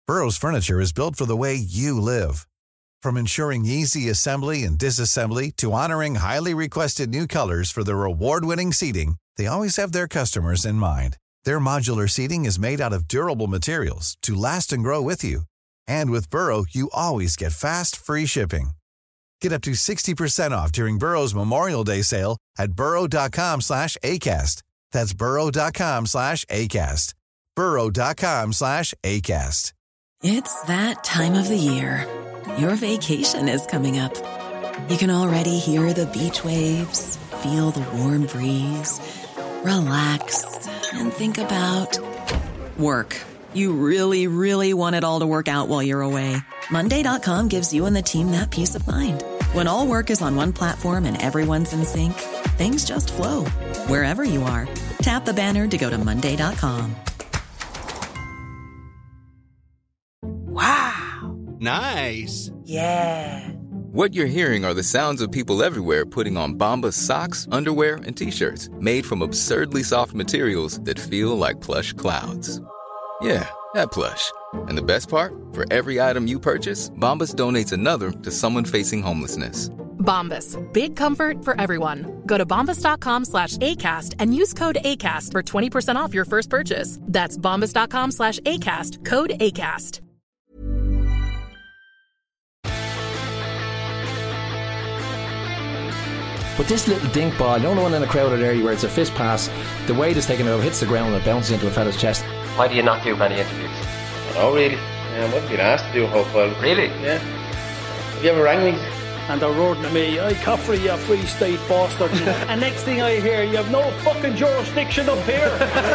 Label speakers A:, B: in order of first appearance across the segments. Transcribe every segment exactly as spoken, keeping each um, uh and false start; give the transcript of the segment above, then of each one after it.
A: Burrow's furniture is built for the way you live. From ensuring easy assembly and disassembly to honoring highly requested new colors for their award-winning seating, they always have their customers in mind. Their modular seating is made out of durable materials to last and grow with you. And with Burrow, you always get fast, free shipping. Get up to sixty percent off during Burrow's Memorial Day sale at burrow.com slash ACAST. That's burrow.com slash ACAST. burrow.com slash ACAST.
B: It's that time of the year. Your vacation is coming up. You can already hear the beach waves, feel the warm breeze, relax, and think about work. You really, really want it all to work out while you're away. Monday dot com gives you and the team that peace of mind. When all work is on one platform and everyone's in sync, things just flow. Wherever you are, tap the banner to go to monday dot com.
C: Wow.
D: Nice.
C: Yeah.
E: What you're hearing are the sounds of people everywhere putting on Bombas socks, underwear, and T-shirts made from absurdly soft materials that feel like plush clouds. Yeah, that plush. And the best part? For every item you purchase, Bombas donates another to someone facing homelessness.
F: Bombas. Big comfort for everyone. Go to bombas.com slash ACAST and use code ACAST for twenty percent off your first purchase. That's bombas.com slash ACAST. Code ACAST.
G: But this little dink ball, you know the one in a crowded area where it's a fist pass, the weight is taken over, hits the ground and it bounces into a fella's chest.
H: Why do you not do many interviews?
I: Oh, really? Um, I've been asked to do a whole while.
H: Really?
I: Yeah. Have you ever rang me?
J: And they're roaring at me, "I Caffrey, you free state bastard." And next thing I hear, "You have no fucking jurisdiction up here."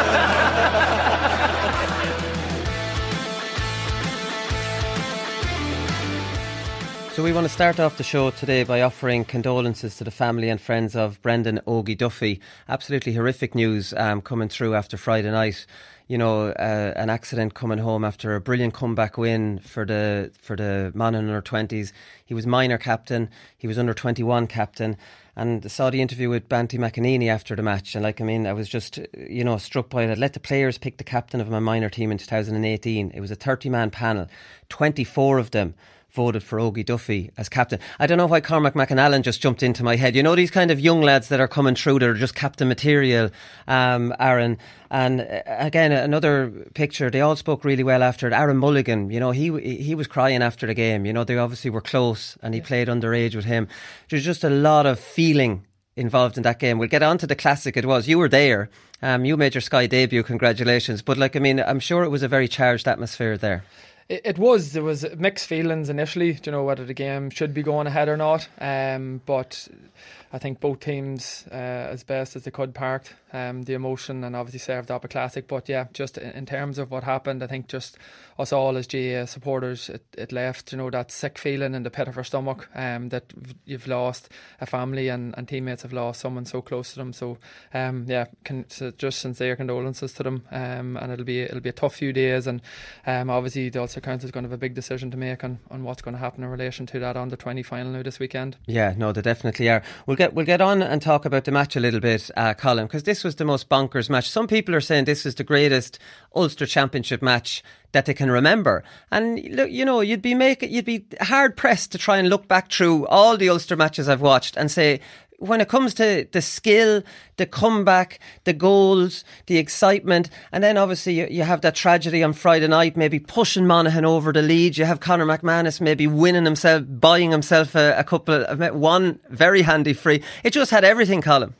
K: So we want to start off the show today by offering condolences to the family and friends of Brendan Ogie Duffy. Absolutely horrific news um, coming through after Friday night. You know, uh, an accident coming home after a brilliant comeback win for the for the Monaghan under twenties. He was minor captain, he was under twenty-one captain, and I saw the interview with Banty McEnany after the match. And like, I mean, I was just, you know, struck by it. Let the players pick the captain of my minor team in two thousand eighteen. It was a thirty-man panel, twenty-four of them voted for Ogie Duffy as captain. I don't know why Cormac McAnallen just jumped into my head. You know, these kind of young lads that are coming through that are just captain material, um, Aaron. And uh, again, another picture, they all spoke really well after it. Aaron Mulligan, you know, he he was crying after the game. You know, they obviously were close and he yeah. played underage with him. There's just a lot of feeling involved in that game. We'll get on to the classic it was. You were there. Um, you made your Sky debut. Congratulations. But like, I mean, I'm sure it was a very charged atmosphere there.
L: It was. There was mixed feelings initially, you know, whether the game should be going ahead or not. Um, but I think both teams, uh, as best as they could, parked um, the emotion and obviously served up a classic. But yeah, just in terms of what happened, I think just us all as G A A supporters, it, it left, you know, that sick feeling in the pit of our stomach um, that you've lost a family and, and teammates have lost someone so close to them. So um, yeah, can, so just sincere condolences to them. Um, and it'll be it'll be a tough few days. And um, obviously the Ulster Council is going to have a big decision to make on, on what's going to happen in relation to that under twenty final now this weekend.
K: Yeah, no, they definitely are. We'll get we'll get on and talk about the match a little bit, uh, Colin, because this was the most bonkers match. Some people are saying this is the greatest Ulster Championship match that they can remember. And look, you know, you'd be make you'd be hard pressed to try and look back through all the Ulster matches I've watched and say, when it comes to the skill, the comeback, the goals, the excitement, and then obviously you, you have that tragedy on Friday night, maybe pushing Monaghan over the lead. You have Conor McManus maybe winning himself, buying himself a, a couple of, one very handy free. It just had everything, Colin.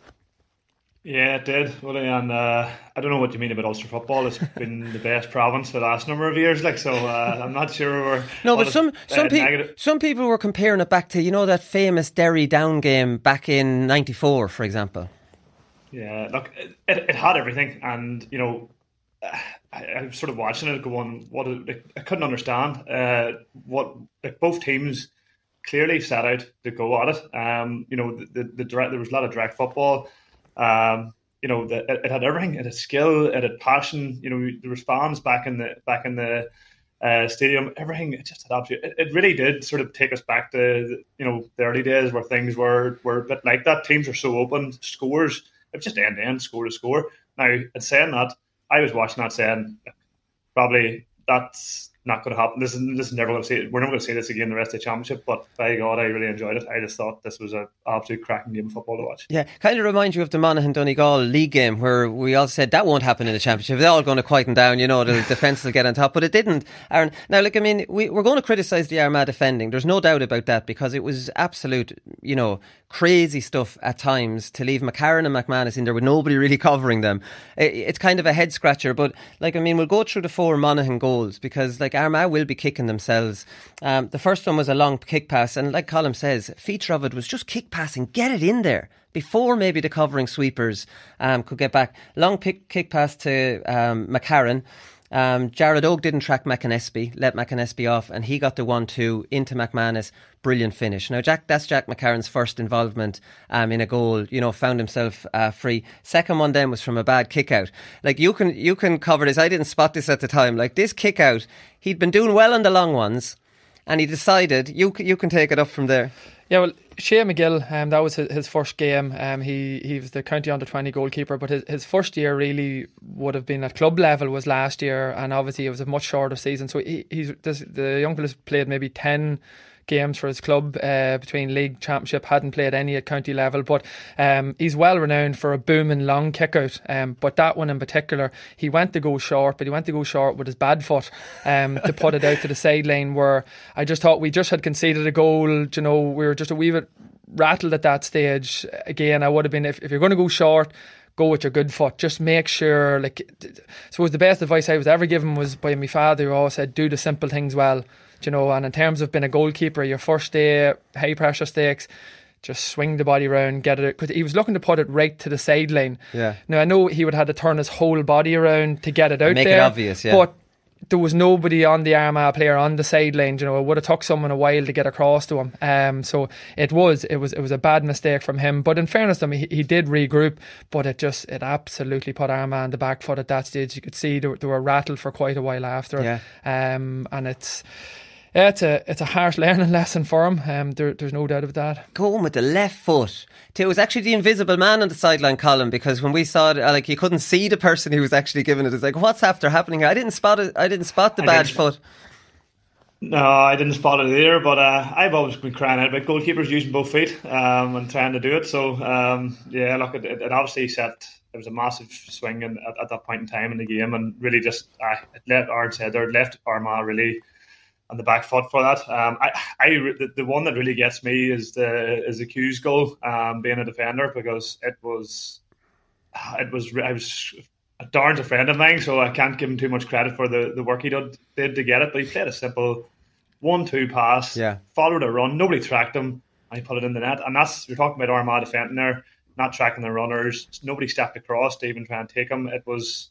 M: Yeah, it did. Well, and uh, I don't know what you mean about Ulster football. It's been the best province for the last number of years. Like, so uh, I'm not sure we're
K: no, but some some uh, people some people were comparing it back to, you know, that famous Derry Down game back in ninety-four, for example.
M: Yeah, look, it, it had everything, and you know, I, I was sort of watching it, going, what it, I couldn't understand uh, what like both teams clearly set out to go at it. Um, you know, the, the, the direct, there was a lot of direct football. Um, you know, the, it, it had everything. It had skill. It had passion. You know, there was fans back in the back in the uh, stadium. Everything. It just had absolutely. It, it really did sort of take us back to the, you know, the early days where things were were a bit like that. Teams are so open. Scores. It was just end to end, score to score. Now, in saying that, I was watching that saying, probably that's not going to happen. This is this is never going to see it. We're never going to see this again the rest of the championship. But by God, I really enjoyed it. I just thought this was an absolute cracking game of football to watch.
K: Yeah, kind of remind you of the Monaghan Donegal league game where we all said that won't happen in the championship. They're all going to quieten down. You know, the defence will get on top, but it didn't. Aaron, now look, I mean, we, we're going to criticise the Armagh defending. There's no doubt about that because it was absolute, you know, crazy stuff at times to leave McCarron and McManus in there with nobody really covering them. It's kind of a head scratcher, but like, I mean, we'll go through the four Monaghan goals because like Armagh will be kicking themselves. Um, the first one was a long kick pass, and like Colm says, feature of it was just kick passing, get it in there before maybe the covering sweepers um, could get back. Long pick, kick pass to um, McCarron. Um, Jared Oak didn't track McAnespie, let McAnespie off, and he got the one two into McManus. Brilliant finish. Now, Jack, that's Jack McCarron's first involvement um, in a goal. You know, found himself uh, free. Second one then was from a bad kick out. Like you can you can cover this. I didn't spot this at the time. Like this kick out, he'd been doing well on the long ones, and he decided you you can take it up from there.
L: Yeah, well, Shea McGill, um, that was his, his first game. Um, he he was the county under twenty goalkeeper, but his, his first year really would have been at club level was last year, and obviously it was a much shorter season. So he, he's this, the young fella's played maybe ten games for his club uh, between league, championship, hadn't played any at county level, but um, he's well renowned for a booming long kick out, um, but that one in particular, he went to go short, but he went to go short with his bad foot um, to put it out to the sideline, where I just thought we just had conceded a goal. You know, we were just a wee bit rattled at that stage. Again, I would have been, if, if you're going to go short, go with your good foot. Just make sure, like, I suppose the best advice I was ever given was by my father, who always said, do the simple things well. You know, and in terms of being a goalkeeper, your first day, high pressure stakes, just swing the body around, get it, because he was looking to put it right to the sideline.
K: Yeah.
L: Now I know he would have had to turn his whole body around to get it out
K: Make
L: there.
K: Make it obvious, yeah.
L: But there was nobody on the Armagh player on the sideline. You know, it would have took someone a while to get across to him. Um, so it was, it was, it was a bad mistake from him. But in fairness to him, he, he did regroup. But it just, it absolutely put Armagh on the back foot at that stage. You could see they, they were rattled for quite a while after.
K: Yeah.
L: Um, and it's. Yeah, it's a it's a harsh learning lesson for him. Um, there, there's no doubt about that.
K: Going with the left foot. It was actually the invisible man on the sideline column, because when we saw it, like you couldn't see the person who was actually giving it. It's like, what's after happening here? I didn't spot it. I didn't spot the
M: I
K: bad
M: didn't.
K: foot.
M: No, I didn't spot it either. But uh, I've always been crying out about goalkeepers using both feet um, and trying to do it. So um, yeah, look, it, it obviously set. It was a massive swing in, at, at that point in time in the game, and really just uh, it let Aaron said there, it left Armagh really on the back foot for that. Um, I, I, the, the one that really gets me is the is the Hughes goal, um, being a defender, because it was, it was, I was, Darren's a friend of mine, so I can't give him too much credit for the, the work he did, did to get it. But he played a simple one-two pass,
K: yeah.
M: followed a run, nobody tracked him, and he put it in the net. And that's, you're talking about Armagh defending there, not tracking the runners. Nobody stepped across to even try and take him. It was.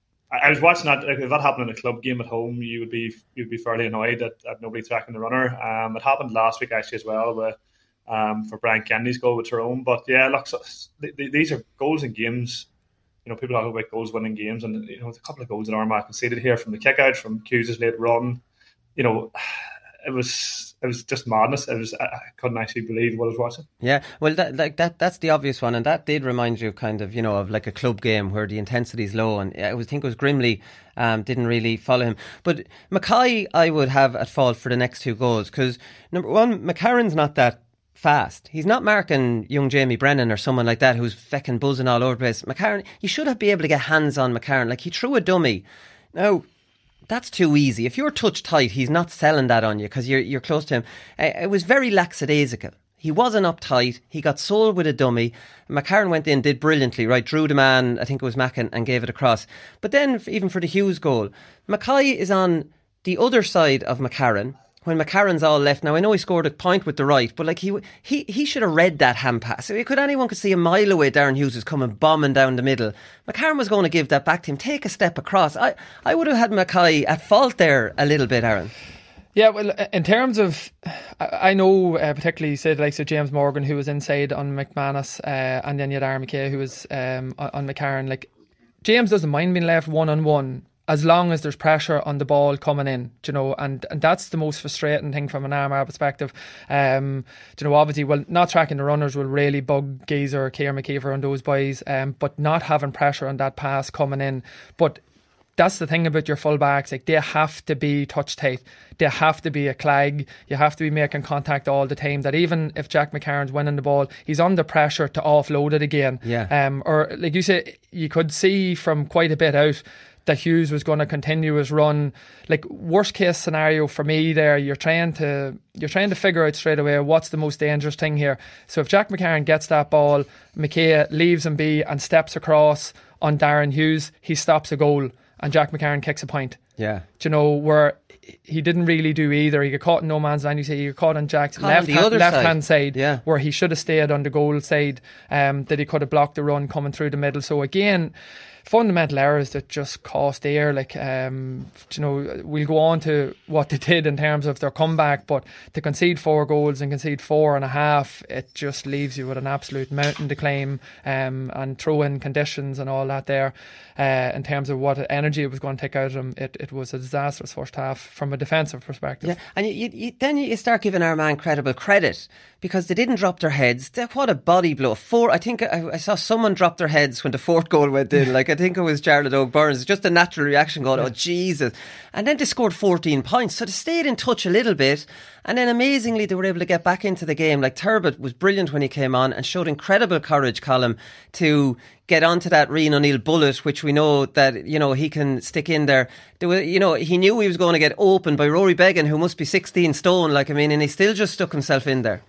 M: I was watching that. If that happened in a club game at home, you would be you'd be fairly annoyed at, at nobody tracking the runner. Um, it happened last week actually as well with, um, for Brian Kennedy's goal with Tyrone. But yeah, look, so, th- th- these are goals in games. You know, people talk about goals winning games, and you know, a couple of goals that Armagh conceded here from the kick out, from Hughes' late run. You know, it was. It was just madness. It was, I couldn't actually believe what I was watching.
K: Yeah, well, that, like that, that's the obvious one, and that did remind you, kind of, you know, of like a club game where the intensity is low, and I think it was Grimley um, didn't really follow him. But Mackay, I would have at fault for the next two goals, because number one, McCarron's not that fast. He's not marking young Jamie Brennan or someone like that who's fecking buzzing all over the place. McCarron, you should have been able to get hands on McCarron. Like, he threw a dummy. Now, that's too easy. If you're touch tight, he's not selling that on you because you're you're close to him. It was very lackadaisical. He wasn't uptight. He got sold with a dummy. McCarron went in, did brilliantly, right? Drew the man, I think it was Mackin, and gave it across. But then, even for the Hughes goal, Mackay is on the other side of McCarron when McCarron's all left. Now, I know he scored a point with the right, but like he he he should have read that hand pass. Could anyone could see a mile away Darren Hughes was coming bombing down the middle. McCarron was going to give that back to him, take a step across. I, I would have had Mackay at fault there a little bit, Aaron.
L: Yeah, well, in terms of, I know uh, particularly, say, the likes of James Morgan, who was inside on McManus, uh, and then you had Aaron McKay, who was um, on McCarron. Like, James doesn't mind being left one on one, as long as there's pressure on the ball coming in, you know, and, and that's the most frustrating thing from an Armagh perspective. Um, you know, obviously, well, not tracking the runners will really bug Geezer, Ciara McKeever and those boys, um, but not having pressure on that pass coming in. But that's the thing about your full-backs. Like, they have to be touch tight. They have to be a clag. You have to be making contact all the time. That even if Jack McCarron's winning the ball, he's under pressure to offload it again.
K: Yeah.
L: Um, or like you say, you could see from quite a bit out that Hughes was going to continue his run. Like, worst case scenario for me there, you're trying to you're trying to figure out straight away what's the most dangerous thing here. So if Jack McCarron gets that ball, McKay leaves him be and steps across on Darren Hughes, he stops a goal and Jack McCarron kicks a point.
K: Yeah.
L: Do you know, where he didn't really do either. He got caught in no man's land. You say he got caught on Jack's
K: caught
L: left
K: on
L: hand, left
K: side.
L: hand side,
K: yeah.
L: where he should have stayed on the goal side. Um, that he could have blocked the run coming through the middle. So again, fundamental errors that just cost Ayr. Like, um, you know, we'll go on to what they did in terms of their comeback, but to concede four goals and concede four and a half, it just leaves you with an absolute mountain to climb, um, and throw in conditions and all that there. Uh, in terms of what energy it was going to take out of them, it, it was a disastrous first half from a defensive perspective.
K: Yeah, and you, you, you, then you start giving our man credible credit because they didn't drop their heads. They, what a body blow! Four, I think I, I saw someone drop their heads when the fourth goal went in. Like, I think it was Jarlath O'Byrne. Just a natural reaction, going, "Oh Jesus!" And then they scored fourteen points, so they stayed in touch a little bit. And then amazingly, they were able to get back into the game. Like, Turbot was brilliant when he came on and showed incredible courage, Colm, to get onto that Rian O'Neill bullet, which we know that, you know, he can stick in there. There was, you know, he knew he was going to get opened by Rory Beggan, who must be sixteen stone. Like, I mean, and he still just stuck himself in there.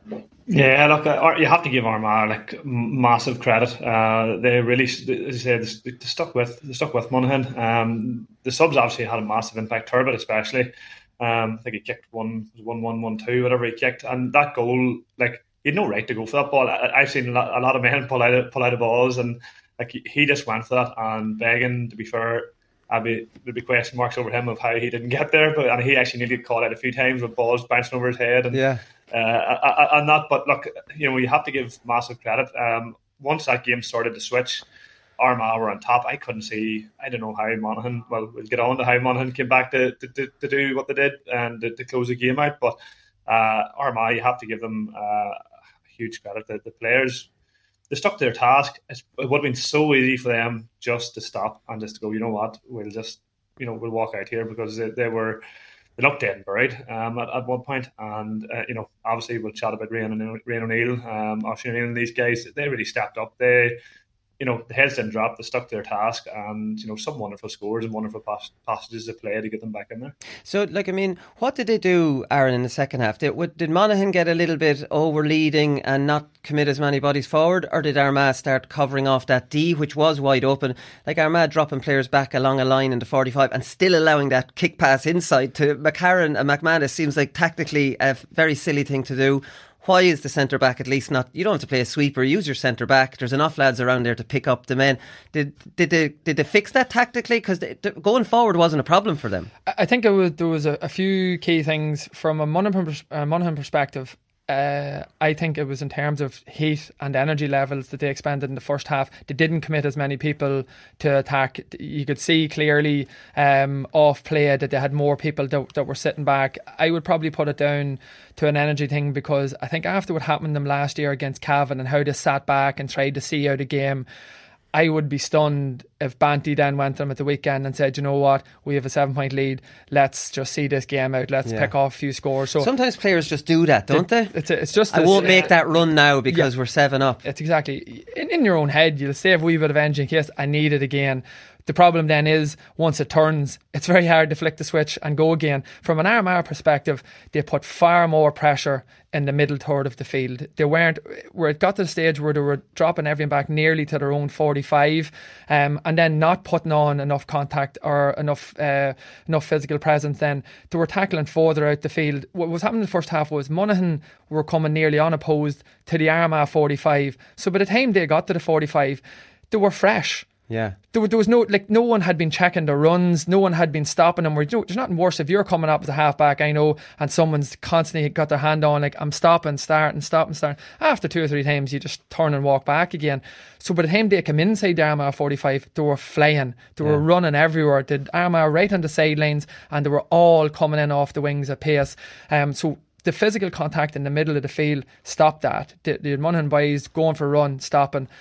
M: Yeah, look, uh, you have to give Armagh like massive credit. Uh, they really, as you said, they stuck with they stuck with Monaghan. Um, the subs obviously had a massive impact. Turbot especially. Um, I think he kicked one, one, one, one, two, whatever he kicked, and that goal, like, he had no right to go for that ball. I, I've seen a lot, a lot of men pull out of, pull out of balls, and like he just went for that. And Beggan, to be fair, I'd be there'd be question marks over him of how he didn't get there, but and he actually nearly caught out a few times with balls bouncing over his head, and
K: yeah,
M: uh, and that. But look, you know, you have to give massive credit. Um, once that game started to switch, Armagh were on top. I couldn't see. I don't know how Monaghan. Well, we'll get on to how Monaghan came back to to, to, to do what they did and to, to close the game out. But uh, Armagh, you have to give them uh, huge credit. The, the players, they stuck to their task. It's, it would have been so easy for them just to stop and just to go, you know what, we'll just, you know, we'll walk out here, because they, they were, they looked dead and buried um, at, at one point. And, uh, you know, obviously we'll chat about Rian O'Neill, um, Oisin O'Neill and these guys. They really stepped up. They, you know, the heads didn't drop, they stuck to their task, and, you know, some wonderful scores and wonderful pass- passages of play to get them back in there.
K: So, like, I mean, what did they do, Aaron, in the second half? Did, did Monaghan get a little bit, oh, we're leading and not commit as many bodies forward, or did Armagh start covering off that D, which was wide open? Like, Armagh dropping players back along a line in the forty-five and still allowing that kick pass inside to McCarron and McManus seems like tactically a very silly thing to do. Why is the centre back at least not? You don't have to play a sweeper. Use your centre back. There's enough lads around there to pick up the men. Did did they did they fix that tactically? Because going forward wasn't a problem for them.
L: I think it was, there was a, a few key things from a Monaghan, uh, Monaghan perspective. Uh, I think it was in terms of heat and energy levels that they expended in the first half. They didn't commit as many people to attack. You could see clearly um, off play that they had more people that, that were sitting back. I would probably put it down to an energy thing, because I think after what happened to them last year against Cavan and how they sat back and tried to see out a game, I would be stunned if Banty then went to them at the weekend and said, you know what, we have a seven point lead, let's just see this game out, let's yeah. pick off a few scores. So
K: sometimes players just do that, don't they?
L: It's, a, it's just
K: I
L: this,
K: won't make that run now because yeah, we're seven up.
L: It's exactly in, in your own head, you'll save a wee bit of energy in case I need it again. The problem then is, once it turns, it's very hard to flick the switch and go again. From an Armagh perspective, they put far more pressure in the middle third of the field. They weren't, where it got to the stage where they were dropping everything back nearly to their own forty-five, um, and then not putting on enough contact or enough uh, enough physical presence. Then they were tackling further out the field. What was happening in the first half was Monaghan were coming nearly unopposed to the Armagh forty-five. So by the time they got to the forty-five, they were fresh.
K: Yeah,
L: there, there was no like no one had been checking the runs, no one had been stopping them. Where, you know, there's nothing worse if you're coming up as a halfback, I know, and someone's constantly got their hand on like I'm stopping, starting, stopping, starting. After two or three times, you just turn and walk back again. So by the time they come inside the Armagh forty-five, they were flying, they yeah. were running everywhere. The Armagh right on the sidelines, and they were all coming in off the wings at pace. Um, so. The physical contact in the middle of the field stopped that. The, the Monaghan boys going for a run, stopping.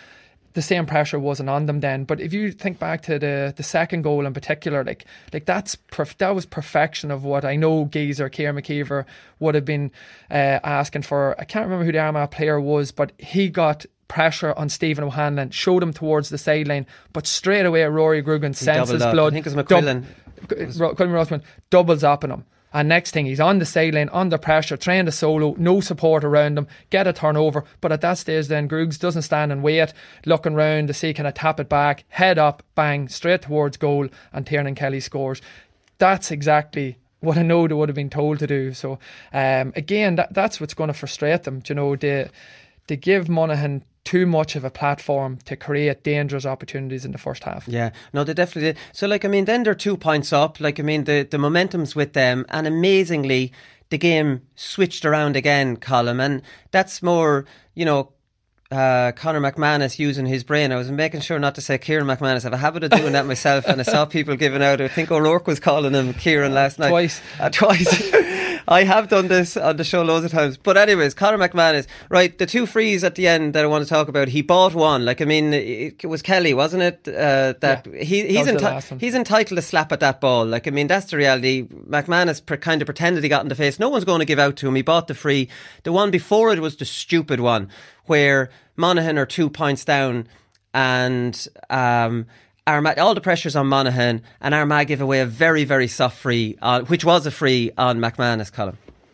L: the same pressure wasn't on them then. But if you think back to the the second goal in particular, like like that's perf- that was perfection of what I know Geezer, Kieran McKeever would have been uh, asking for. I can't remember who the Armagh player was, but he got pressure on Stephen O'Hanlon, showed him towards the sideline, but straight away Rory Grugan senses blood.
K: I think it was McQuillan.
L: Dub- Colin Rothman doubles up on him. And next thing, he's on the sideline, under pressure, trying to solo, no support around him, get a turnover. But at that stage then, Groogs doesn't stand and wait, looking round to see can I tap it back, head up, bang, straight towards goal, and Tiernan Kelly scores. That's exactly what I know they would have been told to do. So um, again, that, that's what's going to frustrate them. Do you know, they, they give Monaghan too much of a platform to create dangerous opportunities in the first half.
K: Yeah, no, they definitely did. So, like, I mean, then they're two points up. Like, I mean, the, the momentum's with them. And amazingly, the game switched around again, Colm. And that's more, you know, uh, Conor McManus using his brain. I was making sure not to say Kieran McManus. I have a habit of doing that myself. And I saw people giving out, I think O'Rourke was calling him Kieran last night.
L: Twice.
K: Uh, twice. I have done this on the show loads of times. But anyways, Conor McManus, right, the two frees at the end that I want to talk about, he bought one. Like, I mean, it was Kelly, wasn't it? Uh, that
L: yeah,
K: he, he's,
L: that
K: enti- he's entitled to slap at that ball. Like, I mean, that's the reality. McManus per- kind of pretended he got in the face. No one's going to give out to him. He bought the free. The one before it was the stupid one where Monaghan are two points down and... um Armagh, all the pressure's on Monaghan, and Armagh give away a very, very soft free, on, which was a free on McManus, Colm.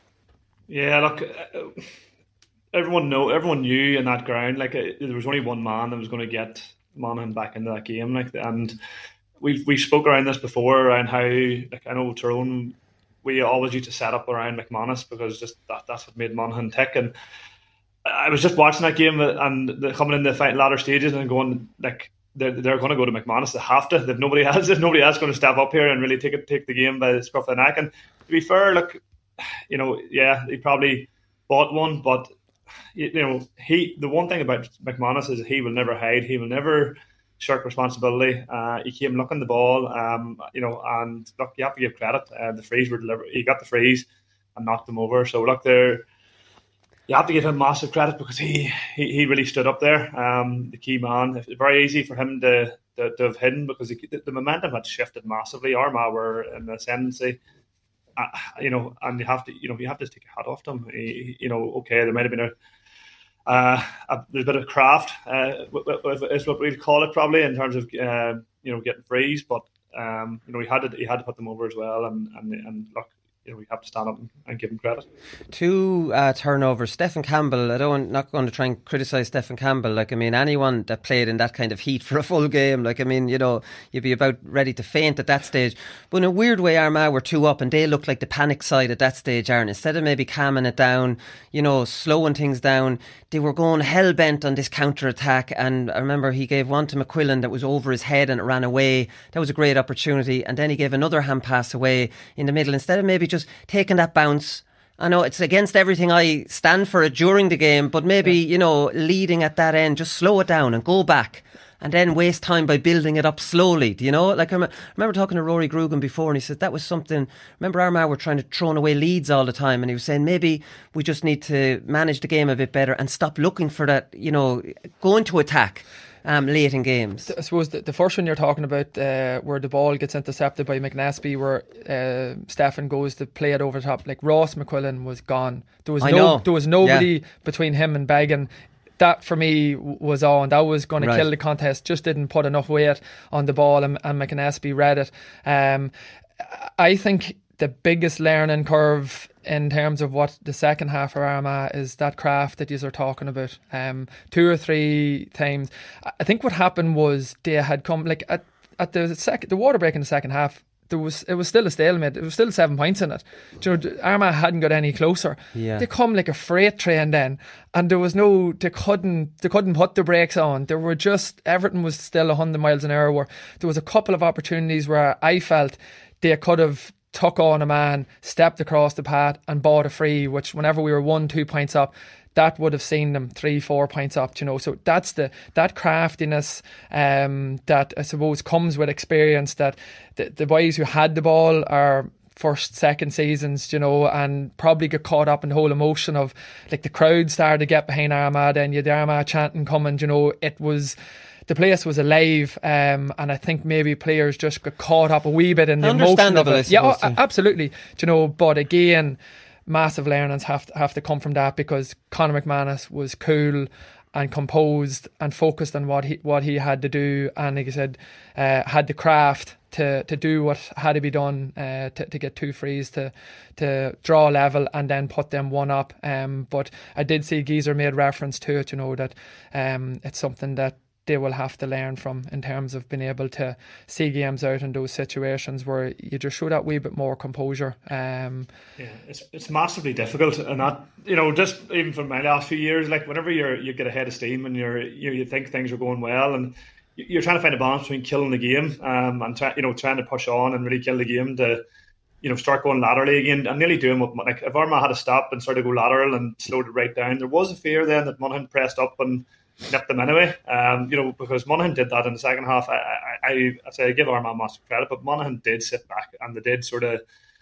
M: Yeah, look, uh, everyone know, everyone knew in that ground, like uh, there was only one man that was going to get Monaghan back into that game, like, and we we spoke around this before around how, like, I know Tyrone, we always used to set up around McManus because just that, that's what made Monaghan tick, and I was just watching that game and the, coming in the fight latter stages and going like. They're, they're going to go to McManus. They have to. If nobody else, if nobody else going to step up here and really take it, take the game by the scruff of the neck. And to be fair, look, you know, yeah, he probably bought one, but you know, he. The one thing about McManus is he will never hide. He will never shirk responsibility. Uh, he came looking the ball, um, you know, and look, you have to give credit. Uh, the frees were delivered. He got the frees and knocked them over. So look, they're. You have to give him massive credit because he, he, he really stood up there, um, the key man. It's very easy for him to, to, to have hidden because he, the, the momentum had shifted massively. Armagh were in the ascendancy, uh, you know, and you have to you know you have to take a hat off them. He, you know, okay, there might have been a, uh, a there's a bit of craft, uh, is what we'd call it probably in terms of uh, you know getting frees, but um, you know he had to he had to put them over as well, and and, and look. You know, we have to stand up and give him credit.
K: Two uh, turnovers. Stephen Campbell, I don't, not going to try and criticise Stephen Campbell. Like, I mean, anyone that played in that kind of heat for a full game, like, I mean, you know, you'd be about ready to faint at that stage. But in a weird way, Armagh were two up and they looked like the panic side at that stage, Aaron. Instead of maybe calming it down, you know, slowing things down, they were going hell-bent on this counter-attack. And I remember he gave one to McQuillan that was over his head and it ran away. That was a great opportunity. And then he gave another hand pass away in the middle. Instead of maybe just taking that bounce, I know it's against everything I stand for it during the game, but maybe, yeah. you know, leading at that end, just slow it down and go back and then waste time by building it up slowly. Do you know? Like, I remember talking to Rory Grugan before and he said that was something, remember Armagh were trying to throw away leads all the time and he was saying maybe we just need to manage the game a bit better and stop looking for that, you know, going to attack. Um, late in games.
L: I suppose the, the first one you're talking about uh, where the ball gets intercepted by McNaspy, where uh, Stefan goes to play it over the top, like Ross McQuillan was gone. There was
K: I
L: no
K: know.
L: there was nobody
K: yeah.
L: between him and Beggan. That for me was on. That was going to
K: right.
L: kill the contest. Just didn't put enough weight on the ball, and, and McNaspy read it. Um, I think the biggest learning curve in terms of what the second half of Armagh is that craft that you are talking about. Um, two or three times. I think what happened was they had come, like at, at the second, the water break in the second half, there was it was still a stalemate. It was still seven points in it. You know, Armagh hadn't got any closer.
K: Yeah.
L: They come like a freight train then, and there was no. They couldn't. They couldn't put the brakes on. There were just everything was still a hundred miles an hour. Where there was a couple of opportunities where I felt they could have took on a man, stepped across the path and bought a free, which whenever we were one, two points up, that would have seen them three, four points up, you know. So that's the that craftiness um, that I suppose comes with experience, that the, the boys who had the ball are first, second seasons, you know, and probably get caught up in the whole emotion of, like, the crowd started to get behind Armagh, and you had the Armagh chanting coming, you know, it was, the place was alive, um, and I think maybe players just got caught up a wee bit in the emotion of it. Yeah, oh, absolutely, you know, but again, massive learnings have to, have to come from that, because Conor McManus was cool and composed and focused on what he what he had to do, and like I said, uh, had the craft to to do what had to be done, uh, to to get two frees to to draw level and then put them one up. Um, but I did see Geezer made reference to it, you know, that um, it's something that they will have to learn from, in terms of being able to see games out in those situations where you just show that wee bit more composure. Um,
M: yeah, it's it's massively difficult, and that, you know, just even from my last few years, like whenever you're you get ahead of steam and you're you, you think things are going well, and you're trying to find a balance between killing the game um, and try, you know trying to push on and really kill the game to, you know, start going laterally again. I'm nearly doing what, like, if Armagh had to stop and started to go lateral and slowed it right down, there was a fear then that Monaghan pressed up and nipped them anyway, um, you know, because Monaghan did that in the second half. I, I, I, I say I give Armagh massive credit, but Monaghan did sit back and they did sort of.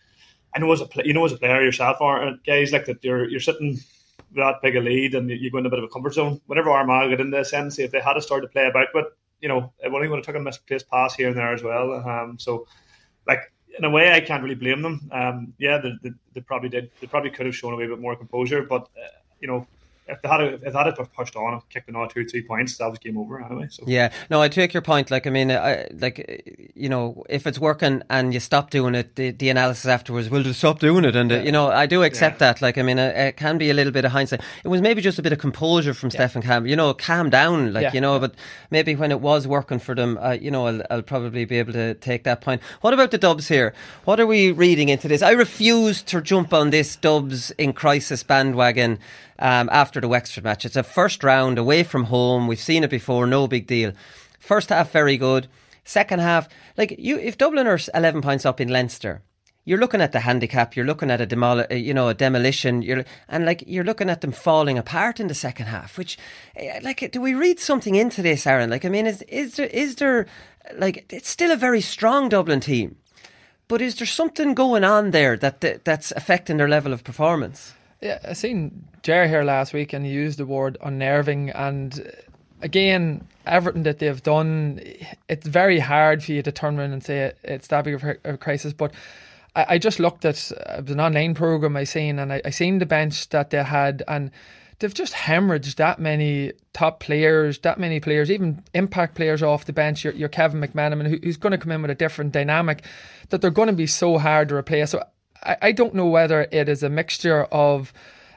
M: I know as a you know as a player yourself, or guys, like that, you're you're sitting with that big a lead and you go in a bit of a comfort zone. Whenever Armagh got in the ascendancy, if they had to start to play about, but you know, it only would have took a misplaced pass here and there as well. Um, so, like, in a way, I can't really blame them. Um, yeah, they, they, they probably did. They probably could have shown a wee bit more composure, but uh, you know. If they had a, if they had it pushed on and kicked another two, three points, that was game over anyway. So
K: yeah, no, I take your point. Like, I mean, I, like, you know, if it's working and you stop doing it, the, the analysis afterwards, we'll just stop doing it. And yeah. uh, you know, I do accept yeah. that. Like, I mean, it, it can be a little bit of hindsight. It was maybe just a bit of composure from yeah. Stephen Campbell. You know, calm down, like yeah. you know. But maybe when it was working for them, uh, you know, I'll, I'll probably be able to take that point. What about the Dubs here? What are we reading into this? I refuse to jump on this Dubs in crisis bandwagon. Um, after the Wexford match, it's a first round away from home. We've seen it before, no big deal. First half very good. Second half, like you, if Dublin are eleven points up in Leinster, you're looking at the handicap. You're looking at a demol, you know, a demolition. You're and like you're looking at them falling apart in the second half. Which, like, do we read something into this, Aaron? Like, I mean, is is there is there like it's still a very strong Dublin team, but is there something going on there that, that that's affecting their level of performance?
L: Yeah, I seen Jer here last week and he used the word unnerving, and again, everything that they've done, it's very hard for you to turn around and say it's that big of a crisis. But I, I just looked at it was an online programme I seen, and I, I seen the bench that they had, and they've just hemorrhaged that many top players, that many players, even impact players off the bench. Your, your Kevin McManaman, who, who's going to come in with a different dynamic, that they're going to be so hard to replace. So I don't know whether it is a mixture of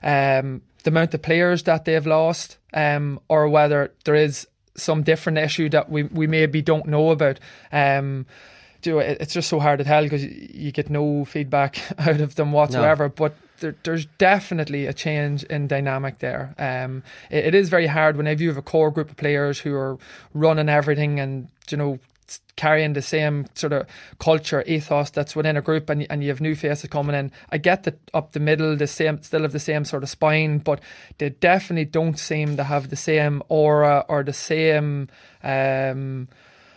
L: um, the amount of players that they've lost, um, or whether there is some different issue that we we maybe don't know about. Um, do it's just so hard to tell because you get no feedback out of them whatsoever. No. But there, there's definitely a change in dynamic there. Um, it, it is very hard whenever you have a core group of players who are running everything and, you know, carrying the same sort of culture ethos that's within a group, and and you have new faces coming in. I get that up the middle, the same, still have the same sort of spine, but they definitely don't seem to have the same aura or the same. Um,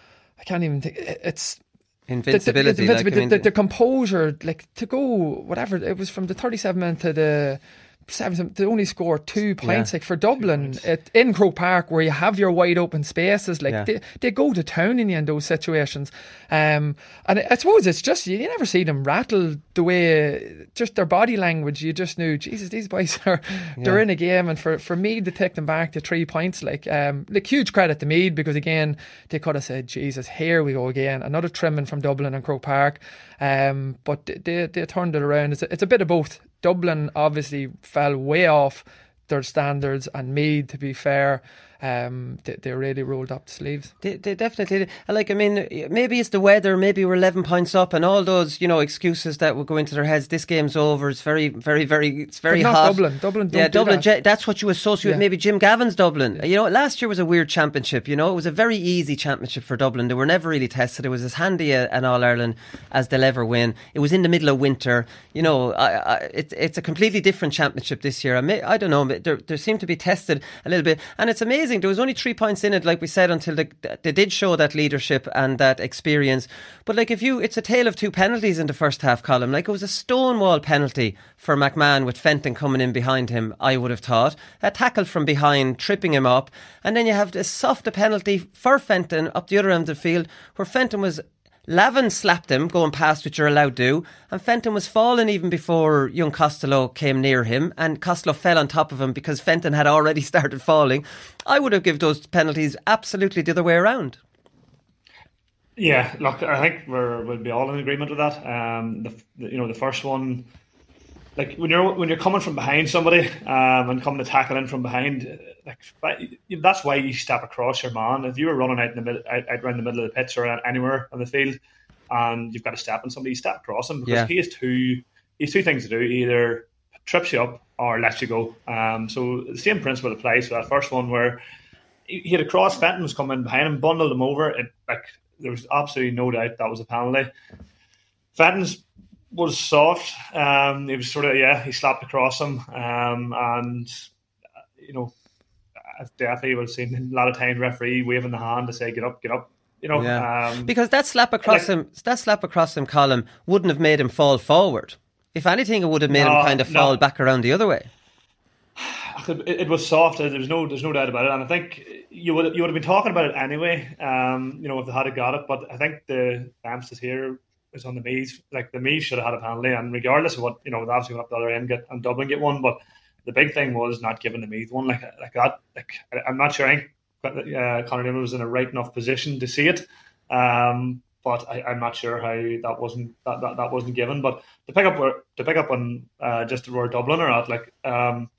L: I can't even think. It's
K: invincibility,
L: the, the, the,
K: like,
L: the,
K: I mean,
L: the, the composure, like to go whatever it was from the thirty-seven minute to the. Seven, they only scored two points, yeah. like for Dublin it, in Croke Park, where you have your wide open spaces, like yeah. they, they go to town in you in those situations. Um, and I, I suppose it's just you, you never see them rattle the way, just their body language. You just knew, Jesus, these boys are yeah. they're in a game. And for, for Meath to take them back to three points, like um, like huge credit to Meath, because again they could have said, Jesus, here we go again, another trimming from Dublin and Croke Park. Um, but they they turned it around. It's a, it's a bit of both. Dublin obviously fell way off their standards, and Meath, to be fair, um, they, they really rolled up the sleeves.
K: They, they definitely did. Like, I mean, maybe it's the weather, maybe we're eleven points up, and all those, you know, excuses that will go into their heads. This game's over. It's very, very, very, it's very
L: but not
K: hot.
L: Dublin. Dublin don't
K: yeah,
L: do
K: Dublin.
L: That.
K: That's what you associate yeah. with maybe Jim Gavin's Dublin. Yeah. You know, last year was a weird championship. You know, it was a very easy championship for Dublin. They were never really tested. It was as handy a, an All Ireland as they'll ever win. It was in the middle of winter. You know, I, I, it, it's a completely different championship this year. I, may, I don't know. They they seem to be tested a little bit, and it's amazing amazing. There was only three points in it, like we said, until they, they did show that leadership and that experience. But like if you, it's a tale of two penalties in the first half column. Like it was a stonewall penalty for McMahon with Fenton coming in behind him, I would have thought. A tackle from behind, tripping him up. And then you have this soft penalty for Fenton up the other end of the field where Fenton was... Lavin slapped him going past, which you're allowed to do, and Fenton was falling even before young Costello came near him, and Costello fell on top of him because Fenton had already started falling. I would have given those penalties absolutely the other way around.
M: Yeah, look, I think we're, we'll be all in agreement with that. Um, the, the, you know, the first one, like when you're when you're coming from behind somebody um, and coming to tackle in from behind, like that's why you step across your man. If you were running out in the mid, out, out around the middle of the pitch or anywhere on the field, and you've got to step on somebody, you step across him because yeah. he has two he has two things to do: he either trips you up or lets you go. Um, so the same principle applies for that first one where he had a cross. Fenton was coming behind him, bundled him over. It, like there was absolutely no doubt that was a penalty. Fenton's was soft. Um, he was sort of yeah. He slapped across him, um, and you know, I've definitely would have seen a lot of times referee waving the hand to say get up, get up. You know,
K: yeah.
M: um,
K: because that slap across like, him, that slap across him column wouldn't have made him fall forward. If anything, it would have made no, him kind of fall no. back around the other way.
M: It, it was soft. There's no, there's no doubt about it, and I think you would you would have been talking about it anyway. Um, you know, if they had got it, but I think the emphasis here is on the Meaths. Like the Meaths should have had a penalty, and regardless of what, you know, they obviously went up the other end get, and Dublin get one, but the big thing was not giving the Meath one. Like like that. Like I'm not sure. I think uh, Conor Newman was in a right enough position to see it, um, but I, I'm not sure how that wasn't that, that, that wasn't given. But to pick up where, to pick up on uh, just where Dublin are at, like um,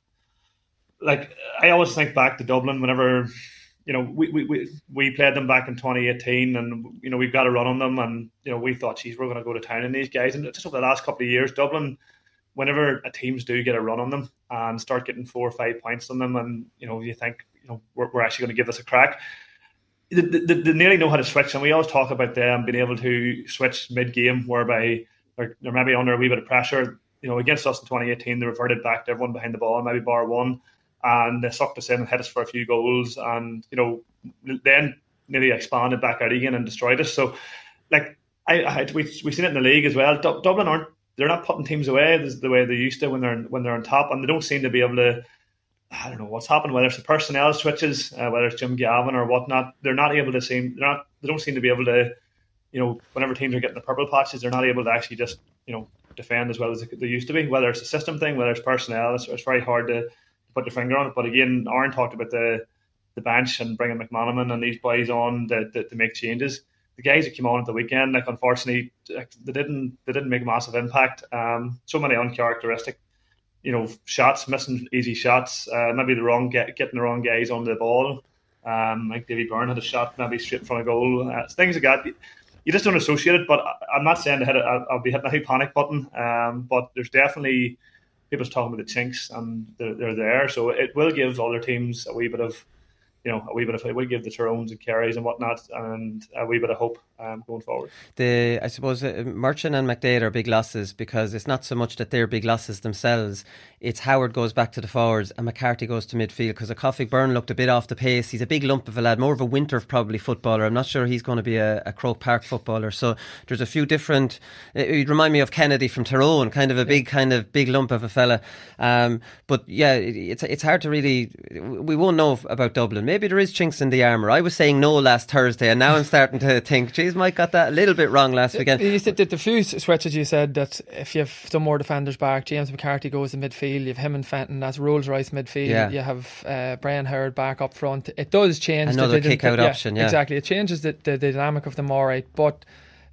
M: like I always think back to Dublin whenever. You know, we, we, we, we played them back in twenty eighteen and, you know, we've got a run on them and, you know, we thought, geez, we're going to go to town on these guys. And just over the last couple of years, Dublin, whenever a teams do get a run on them and start getting four or five points on them and, you know, you think, you know, we're, we're actually going to give this a crack, they, they, they nearly know how to switch. And we always talk about them being able to switch mid-game whereby they're, they're maybe under a wee bit of pressure. You know, against us in twenty eighteen, they reverted back to everyone behind the ball, maybe bar one. And they sucked us in and hit us for a few goals and, you know, then nearly expanded back out again and destroyed us. So, like, I, I we, we've seen it in the league as well. Du- Dublin aren't, they're not putting teams away the way they used to when they're when they're on top, and they don't seem to be able to, I don't know what's happened, whether it's the personnel switches, uh, whether it's Jim Gavin or whatnot, they're not able to seem, they're not, they don't seem to be able to, you know, whenever teams are getting the purple patches, they're not able to actually just, you know, defend as well as they used to be, whether it's a system thing, whether it's personnel, it's, it's very hard to put your finger on it. But again, Aaron talked about the the bench and bringing McManaman and these boys on to, to, to make changes. The guys that came on at the weekend, like unfortunately, like, they didn't they didn't make a massive impact. Um, so many uncharacteristic, you know, shots, missing easy shots, uh, maybe the wrong get, getting the wrong guys on the ball. Um, like Davy Byrne had a shot maybe straight in front of goal. Uh, things like that. You just don't associate it. But I'm not saying to hit it, I'll, I'll be hitting a panic button. Um, but there's definitely people's talking about the chinks, and they're, they're there. So it will give other teams a wee bit of, you know, a wee bit of, it will give the Tyrones and Kerrys and whatnot, and a wee bit of hope um, going forward. The
K: I suppose uh, Merchant and McDade are big losses because it's not so much that they're big losses themselves. It's Howard goes back to the forwards and McCarthy goes to midfield because Coffey Byrne looked a bit off the pace. He's a big lump of a lad, more of a winter probably footballer. I'm not sure he's going to be a, a Croke Park footballer. So there's a few different. He'd remind me of Kennedy from Tyrone, kind of a big kind of big lump of a fella. Um, but yeah, it, it's it's hard to really. We won't know about Dublin. Maybe there is chinks in the armour. I was saying no last Thursday, and now I'm starting to think, geez, Mike got that a little bit wrong last weekend.
L: You said that the few switches you said that if you have some more defenders back, James McCarthy goes in midfield. You have him and Fenton. That's Rolls Royce midfield. Yeah. You have uh, Brian Howard back up front. It does change.
K: Another kick out
L: yeah,
K: option. Yeah,
L: exactly. It changes the, the, the dynamic of them. All right, but.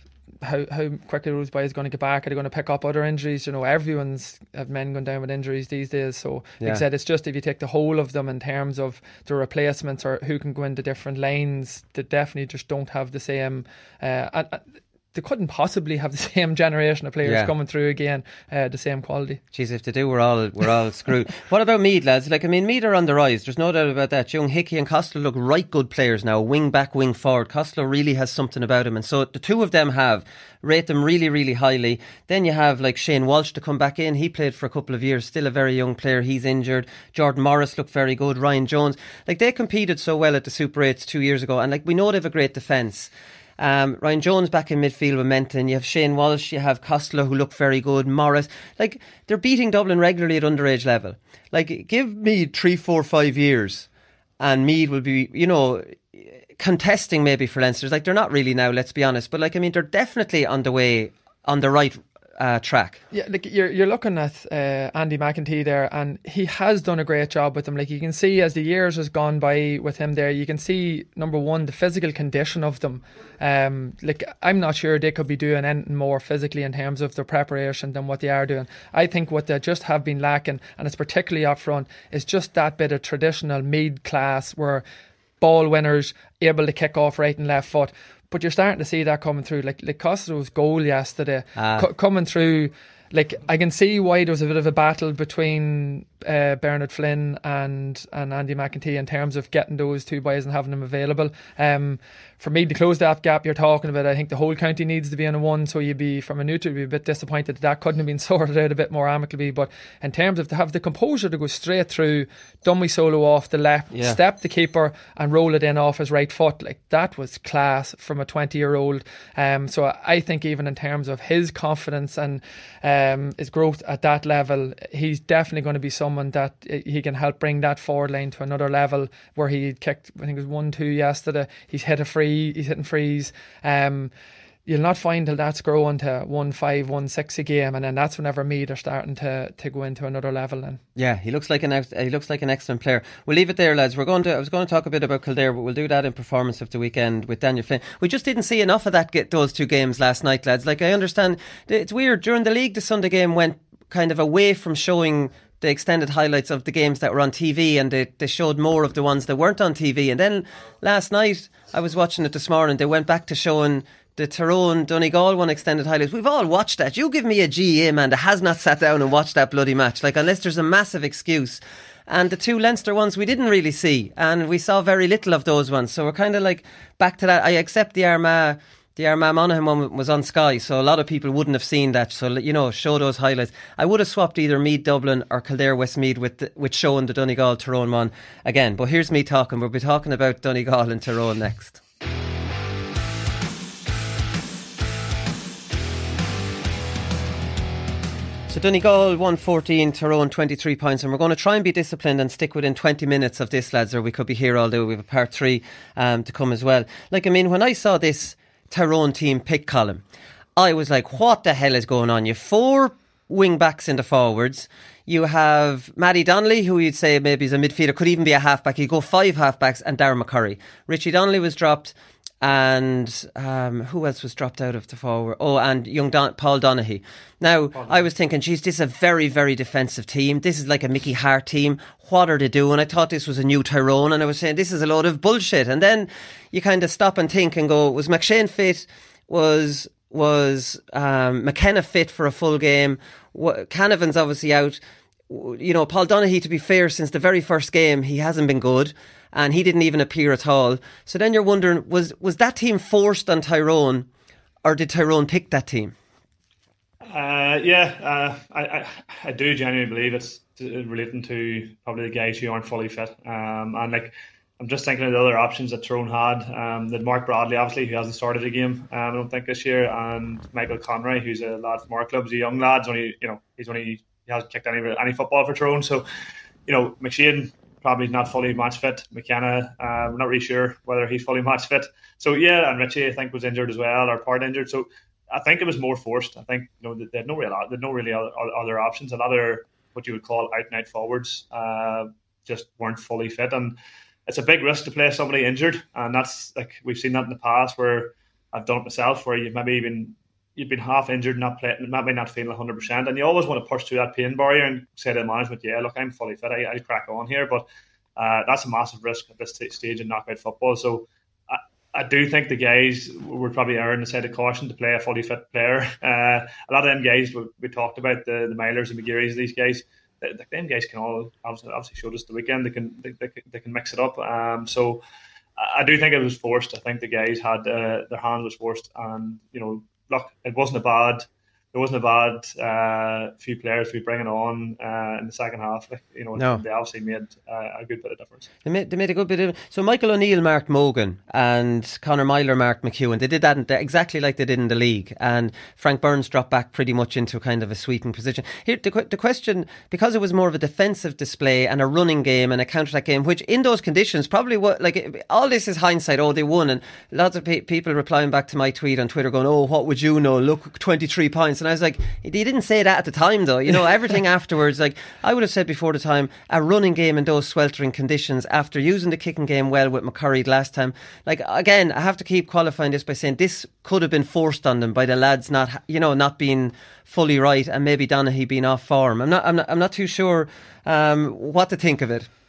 L: How how quickly those boys going to get back? Are they going to pick up other injuries? You know, everyone's have men going down with injuries these days. So, yeah. Like I said, it's just if you take the whole of them in terms of the replacements or who can go into different lanes, they definitely just don't have the same. Uh, and, they couldn't possibly have the same generation of players
K: Yeah.
L: coming through again, uh, the same quality.
K: Jeez, if they do, we're all we're all screwed. What about Meath, lads? Like, I mean, Meath are on the rise. There's no doubt about that. Young Hickey and Costello look right good players now. Wing back, wing forward. Costello really has something about him, and so the two of them have rate them really, really highly. Then you have like Shane Walsh to come back in. He played for a couple of years, still a very young player. He's injured. Jordan Morris looked very good. Ryan Jones, like they competed so well at the Super eights two years ago, and like we know they have a great defence. Um, Ryan Jones back in midfield with Menton. You have Shane Walsh, you have Costello who look very good, Morris. Like, they're beating Dublin regularly at underage level. Like, give Meath three, four, five years and Meath will be, you know, contesting maybe for Leinster. Like, they're not really now, let's be honest. But, like, I mean, they're definitely on the way, on the right uh, track.
L: Yeah, like you're you're looking at uh, Andy McEntee there, and he has done a great job with them. Like, you can see as the years has gone by with him there, you can see, number one, the physical condition of them. Um, like, I'm not sure they could be doing anything more physically in terms of their preparation than what they are doing. I think what they just have been lacking, and it's particularly up front, is just that bit of traditional mid class where ball winners able to kick off right and left foot. But you're starting to see that coming through. Like, like Costello's goal yesterday,
K: ah.
L: co- coming through. Like, I can see why there was a bit of a battle between uh, Bernard Flynn and, and Andy McEntee in terms of getting those two boys and having them available. Um, for me, to close that gap you're talking about, I think the whole county needs to be on a one, so you'd be, from a neutral, you'd be a bit disappointed that that couldn't have been sorted out a bit more amicably. But in terms of to have the composure to go straight through, dummy solo off the left,
K: yeah.
L: step the keeper and roll it in off his right foot, like, that was class from a twenty year old. Um, so I think even in terms of his confidence and um, his growth at that level, he's definitely going to be someone that he can help bring that forward line to another level, where he kicked, I think it was one two yesterday, he's hit a free, he's hitting frees. Um, you'll not find till that's growing to one five, one six a game, and then that's whenever Meath are starting to, to go into another level then.
K: Yeah, he looks like an ex- he looks like an excellent player. We'll leave it there, lads. We're going to I was going to talk a bit about Kildare, but we'll do that in performance of the weekend with Daniel Flynn. We just didn't see enough of that get those two games last night, lads. Like, I understand it's weird, during the league the Sunday game went kind of away from showing the extended highlights of the games that were on T V, and they, they showed more of the ones that weren't on T V. And then last night, I was watching it this morning, they went back to showing the Tyrone Donegal one extended highlights. We've all watched that. You give me a G A man that has not sat down and watched that bloody match, like, unless there's a massive excuse. And the two Leinster ones we didn't really see, and we saw very little of those ones. So we're kind of like back to that. I accept the Armagh The Armagh Monaghan one was on Sky, so a lot of people wouldn't have seen that. So, you know, show those highlights. I would have swapped either Meath Dublin or Kildare Westmeath with the, with showing the Donegal Tyrone one again. But here's me talking. We'll be talking about Donegal and Tyrone next. So Donegal one fourteen, Tyrone twenty-three points, and we're going to try and be disciplined and stick within twenty minutes of this, lads, or we could be here all day. We have a part three um, to come as well. Like, I mean, when I saw this Tyrone team pick column, I was like, what the hell is going on? You have four wing backs in the forwards. You have Matty Donnelly, who you'd say maybe is a midfielder, could even be a halfback. You go five halfbacks, and Darren McCurry. Richie Donnelly was dropped, and um, who else was dropped out of the forward? Oh, and young Don- Paul Donaghy. Now, Paul I was thinking, geez, this is a very, very defensive team. This is like a Mickey Hart team. What are they doing? I thought this was a new Tyrone, and I was saying, this is a load of bullshit. And then you kind of stop and think and go, was McShane fit? Was was um, McKenna fit for a full game? What, Canavan's obviously out. You know, Paul Donaghy, to be fair, since the very first game, he hasn't been good, and he didn't even appear at all. So then you're wondering, was was that team forced on Tyrone, or did Tyrone pick that team?
M: Uh, yeah, uh, I, I I do genuinely believe it's relating to probably the guys who aren't fully fit. Um, and like, I'm just thinking of the other options that Tyrone had. Um, that Mark Bradley, obviously, who hasn't started a game, um, I don't think this year, and Michael Conroy, who's a lad from our club, he's a young lad. He's only, you know, he's only he hasn't kicked any any football for Tyrone. So, you know, McShane probably not fully match fit. McKenna, uh, we're not really sure whether he's fully match fit. So yeah, and Richie, I think, was injured as well, or part injured. So I think it was more forced. I think, you know, they had no real, they had no really other, other options. A lot of what you would call out and out forwards uh, just weren't fully fit, and it's a big risk to play somebody injured. And that's, like, we've seen that in the past where I've done it myself, where you've maybe even you've been half injured, not playing, maybe not feeling one hundred percent, and you always want to push through that pain barrier and say to the management, yeah, look, I'm fully fit, I, I'll crack on here. But uh, that's a massive risk at this t- stage in knockout football. So I, I do think the guys would probably err on the side of caution to play a fully fit player. Uh, a lot of them guys we, we talked about, the the Milers and McGearys, these guys, the, the, them guys can all obviously, obviously showed us the weekend. They can they, they, they can mix it up. Um, so I do think it was forced. I think the guys had uh, their hand was forced, and you know, look, it wasn't a bad. It wasn't a bad uh, few players to be bringing on uh, in the second half. Like, you know,
K: no.
M: they obviously made uh, a good bit of difference.
K: They made, they made a good bit of. So Michael O'Neill marked Mogan and Conor Myler marked McEwen. They did that in, exactly like they did in the league. And Frank Burns dropped back pretty much into kind of a sweeping position. Here, the, the question, because it was more of a defensive display and a running game and a counter-attack game, which in those conditions probably what like all this is hindsight. Oh, they won, and lots of pe- people replying back to my tweet on Twitter going, "Oh, what would you know? Look, twenty-three points." And I was like, he didn't say that at the time though, you know, everything afterwards. Like I would have said before the time, a running game in those sweltering conditions after using the kicking game well with McCurry last time. Like again, I have to keep qualifying this by saying this could have been forced on them by the lads not, you know, not being fully right, and maybe Donaghy being off form. I'm not I'm not, I'm not too sure um, what to think of it.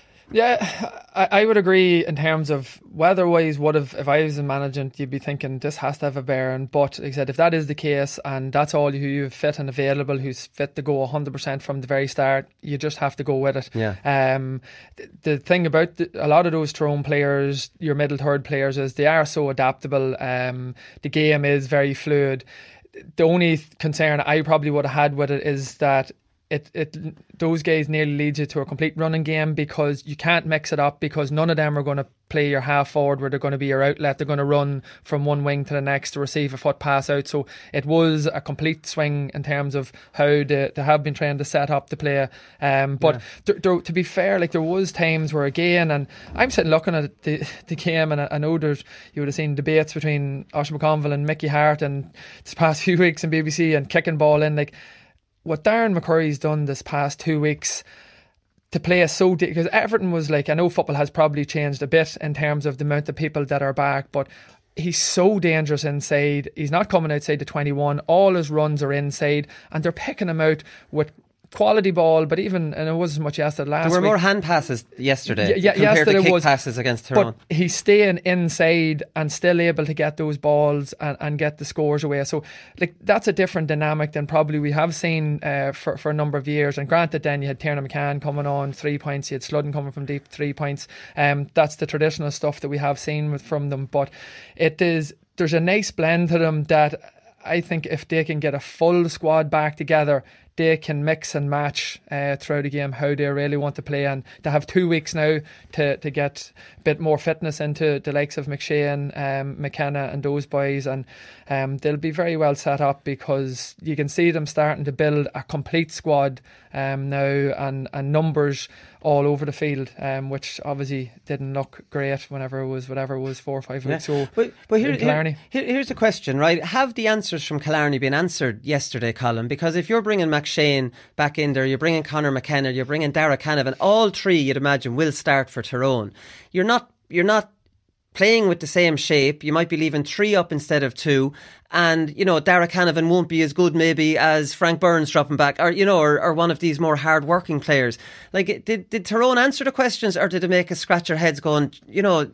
L: Yeah, I, I would agree in terms of weather-wise. Would have, if I was in management, you'd be thinking this has to have a bearing. But like I said, if that is the case, and that's all who you have fit and available, who's fit to go one hundred percent from the very start, you just have to go with it.
K: Yeah.
L: Um, the, the thing about the, a lot of those Tyrone players, your middle third players, is they are so adaptable. Um, the game is very fluid. The only concern I probably would have had with it is that It, it those guys nearly leads you to a complete running game, because you can't mix it up, because none of them are going to play your half forward where they're going to be your outlet. They're going to run from one wing to the next to receive a foot pass out. So it was a complete swing in terms of how they, they have been trying to set up the play. Um, but
K: yeah.
L: th- th- to be fair, like there was times where again, and I'm sitting looking at the, the game, and I, I know there's, you would have seen debates between Oisín McConville and Mickey Hart and this past few weeks in B B C and kicking ball in, like what Darren McCurry's done this past two weeks to play us so deep, because Everton was like, I know football has probably changed a bit in terms of the amount of people that are back, but he's so dangerous inside. He's not coming outside the twenty-one. All his runs are inside, and they're picking him out with quality ball. But even, and it wasn't as much yesterday last week.
K: There were more hand passes yesterday
L: yeah, yeah,
K: compared
L: yesterday
K: to kick
L: was,
K: passes against Tyrone.
L: But he's staying inside and still able to get those balls and, and get the scores away. So like that's a different dynamic than probably we have seen uh, for, for a number of years. And granted, then you had Tiernan McCann coming on three points, you had Sludden coming from deep three points. Um, that's the traditional stuff that we have seen with, from them. But it is, there's a nice blend to them that I think if they can get a full squad back together, they can mix and match uh, throughout the game how they really want to play. And to have two weeks now to, to get a bit more fitness into the likes of McShane, um, McKenna and those boys, and um, they'll be very well set up, because you can see them starting to build a complete squad um, now, and, and numbers all over the field, um, which obviously didn't look great whenever it was whatever it was four or five weeks ago.
K: Yeah. But, but here,
L: Killarney.
K: Here, here's the question, right? Have the answers from Killarney been answered yesterday, Colin? Because if you're bringing McShane back in there, you're bringing Conor McKenna, you're bringing Dara Canavan, all three you'd imagine will start for Tyrone. You're not, you're not playing with the same shape. You might be leaving three up instead of two, and you know Dara Canavan won't be as good maybe as Frank Burns dropping back, or you know, or, or one of these more hard working players. Like, did did Tyrone answer the questions, or did it make us scratch our heads going, you know,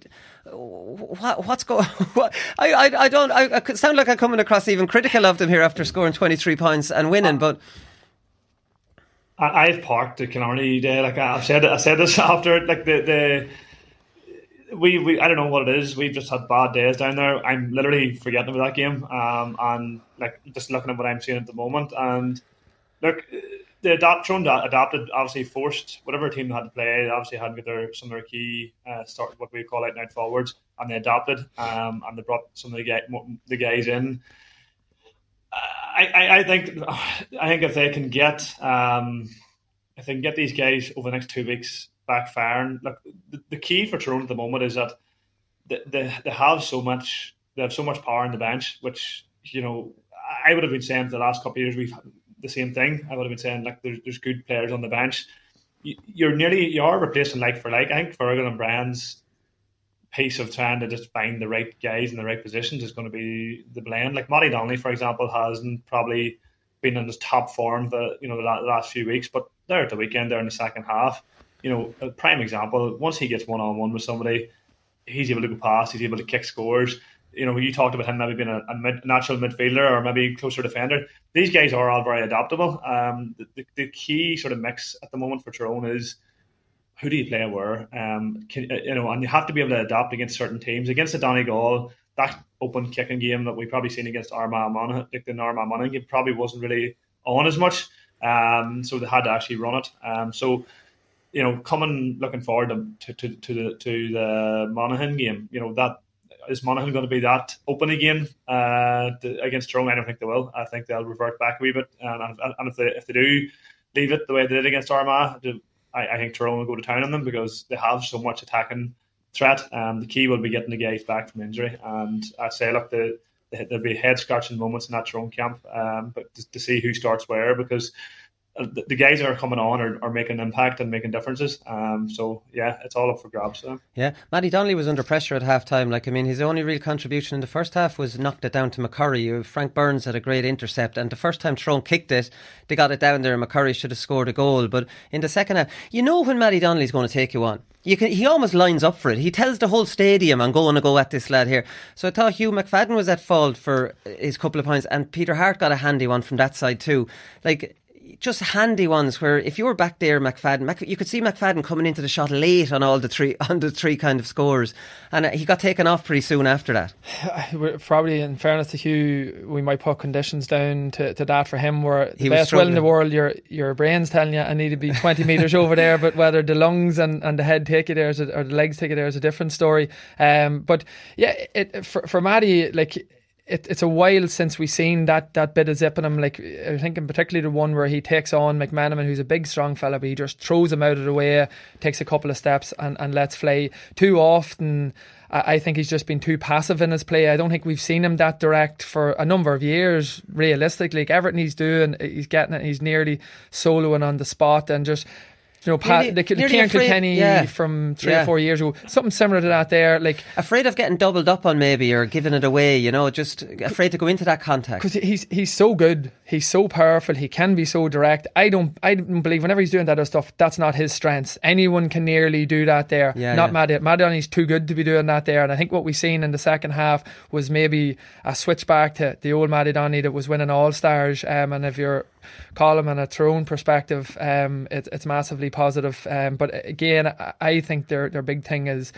K: what what's going? What, I, I I don't. I, I could sound like I'm coming across even critical of them here after scoring twenty-three points and winning, but.
M: I, I've parked the Killarney day. Like I've said, I said this after like the the. We, we I don't know what it is. We've just had bad days down there. I'm literally forgetting about that game, um, and like just looking at what I'm seeing at the moment. And look, the adapt, Tyrone adapted, obviously forced whatever team they had to play. They obviously had to get their some of their key uh, start what we call out and out forwards, and they adapted. Um, and they brought some of the guys, the guys in. I, I, I think I think if they can get um, if they can get these guys over the next two weeks back firing. Look, the, the key for Tyrone at the moment is that they, they they have so much they have so much power on the bench, which, you know, I would have been saying for the last couple of years we've had the same thing. I would have been saying like there's there's good players on the bench. You, you're nearly you are replacing like for like. I think Fergal and Brian's piece of trying to just find the right guys in the right positions is going to be the blend. Like Matty Donnelly, for example, hasn't probably been in his top form the you know the last few weeks, but there at the weekend, there in the second half. You know, a prime example, once he gets one-on-one with somebody, he's able to go past, he's able to kick scores. You know, you talked about him maybe being a, a mid, natural midfielder or maybe closer defender. These guys are all very adaptable. Um, the, the, the key sort of mix at the moment for Tyrone is, who do you play where? Um, can, you know, and you have to be able to adapt against certain teams. Against the Donegal, that open kicking game that we probably seen against Armagh Monaghan, like the Armagh Monaghan game, probably wasn't really on as much. Um, so they had to actually run it. Um, so, you know, coming looking forward to to to the to the Monaghan game, you know, that is Monaghan going to be that open again uh, to, against Tyrone? I don't think they will. I think they'll revert back a wee bit, and, and, and if they if they do leave it the way they did against Armagh, I, I think Tyrone will go to town on them because they have so much attacking threat. Um, the key will be getting the guys back from injury, and I'd say look, the, the, there'll be head scratching moments in that Tyrone camp, um, but to, to see who starts where, because the, the guys that are coming on are, are making an impact and making differences. Um, so yeah, it's all up for grabs. So.
K: Yeah, Matty Donnelly was under pressure at half time. Like, I mean, his only real contribution in the first half was knocked it down to McCurry. Frank Burns had a great intercept, and the first time Tyrone kicked it, they got it down there, and McCurry should have scored a goal. But in the second half, you know when Matty Donnelly's going to take you on. You can, he almost lines up for it. He tells the whole stadium, I'm going to go at this lad here. So I thought Hugh McFadden was at fault for his couple of points, and Peter Hart got a handy one from that side too. Like, just handy ones where if you were back there, McFadden, Mac, you could see McFadden coming into the shot late on all the three on the three kind of scores, and he got taken off pretty soon after that.
L: Probably, in fairness to Hugh, we might put conditions down to, to that for him, where the
K: he
L: best will in the world, your your brain's telling you I need to be twenty metres over there, but whether the lungs and, and the head take you there is a, or the legs take you there is a different story. Um, but yeah, it, for for Matty, like. It, it's a while since we've seen that, that bit of zip in him. Like, I think in particularly the one where he takes on McManaman, who's a big strong fella, but he just throws him out of the way, takes a couple of steps and, and lets fly. Too often I, I think he's just been too passive in his play. I don't think we've seen him that direct for a number of years, realistically. Like, everything he's doing, he's getting it, he's nearly soloing on the spot, and just, you know, Pat, nearly, the, the Kieran Kilkenny
K: yeah.
L: from three
K: yeah.
L: or four years ago, something similar to that there. Like,
K: afraid of getting doubled up on maybe, or giving it away, you know, just afraid to go into that contact.
L: Because he's he's so good, he's so powerful, he can be so direct. I don't I don't believe whenever he's doing that other stuff, that's not his strengths. Anyone can nearly do that there.
K: Yeah,
L: not
K: yeah.
L: Matty. Matty Donnelly's too good to be doing that there. And I think what we've seen in the second half was maybe a switch back to the old Matty Donnelly that was winning All Stars. Um, and if you're calling him in a Tyrone perspective, um, it, it's massively positive. Um, but again, I think their their big thing is,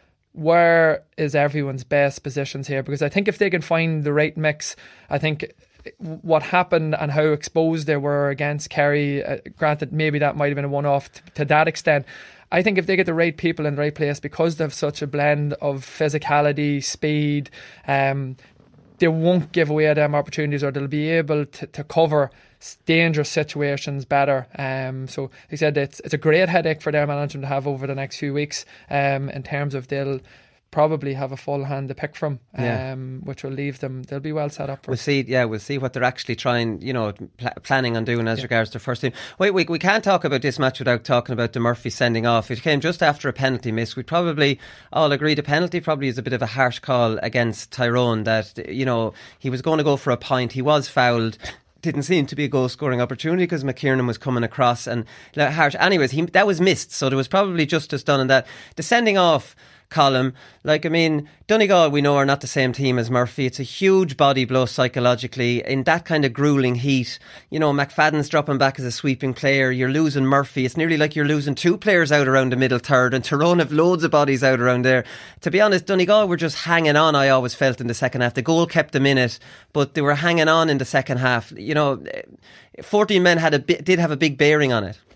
L: where is everyone's best positions here? Because I think if they can find the right mix, I think what happened and how exposed they were against Kerry, uh, granted maybe that might have been a one-off t- to that extent, I think if they get the right people in the right place, because they have such a blend of physicality, speed, um, they won't give away them opportunities, or they'll be able to, to cover dangerous situations better. Um, so he said it's it's a great headache for their management to have over the next few weeks, um, in terms of they'll probably have a full hand to pick from, um,
K: yeah.
L: which will leave them, they'll be well set up for.
K: We'll see, yeah, we'll see what they're actually trying, you know, pl- planning on doing as
L: yeah.
K: regards to first team. Wait, we, we can't talk about this match without talking about the Murphy sending off. It came just after a penalty miss. We probably all agree the penalty probably is a bit of a harsh call against Tyrone, that, you know, he was going to go for a point, he was fouled. Didn't seem to be a goal scoring opportunity because McKiernan was coming across, and like, harsh. Anyways, he, that was missed, so there was probably justice done in that. The sending off column, like, I mean, Donegal, we know, are not the same team as Murphy. It's a huge body blow psychologically in that kind of grueling heat. You know, McFadden's dropping back as a sweeping player, you're losing Murphy, it's nearly like you're losing two players out around the middle third, and Tyrone have loads of bodies out around there. To be honest, Donegal were just hanging on, I always felt, in the second half. The goal kept them in it, but they were hanging on in the second half. You know, fourteen men had a did have a big bearing on it.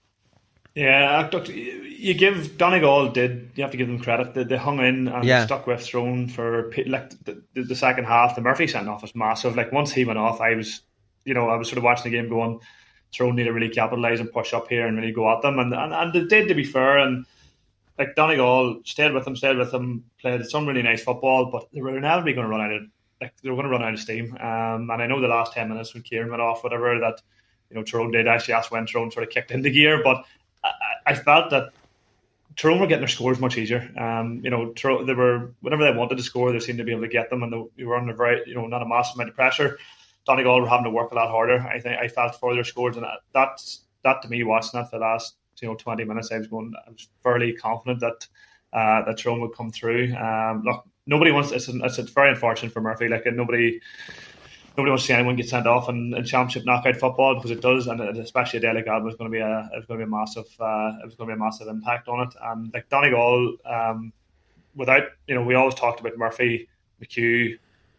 M: Yeah, you give Donegal did you have to give them credit. They, they hung in and
K: yeah.
M: stuck with Tyrone for like the, the, the second half. The Murphy sent off was massive. Like, once he went off, I was, you know, I was sort of watching the game going, Tyrone need to really capitalise and push up here and really go at them, and and, and they did, to be fair. And like, Donegal stayed with them, stayed with them, played some really nice football, but they were inevitably going to run out of like they were going to run out of steam. Um, and I know the last ten minutes when Kieran went off, whatever, that, you know, Tyrone did actually. That's when Tyrone sort of kicked into gear, but I, I felt that Tyrone were getting their scores much easier. Um, you know, Tyrone, they were, whenever they wanted to score, they seemed to be able to get them, and they, they were under very, you know, not a massive amount of pressure. Donegal were having to work a lot harder, I think. I felt, for their scores, and that that, that to me, watching that for the last, you know, twenty minutes, I was going, I was fairly confident that uh, that Tyrone would come through. Um, look, nobody wants. It's, it's it's very unfortunate for Murphy. Like nobody. Nobody wants to see anyone get sent off in, in championship knockout football, because it does, and especially a day like that was going to be a it was going to be a massive uh, it was going to be a massive impact on it. And like Donegal, um, without you know, we always talked about Murphy, McHugh,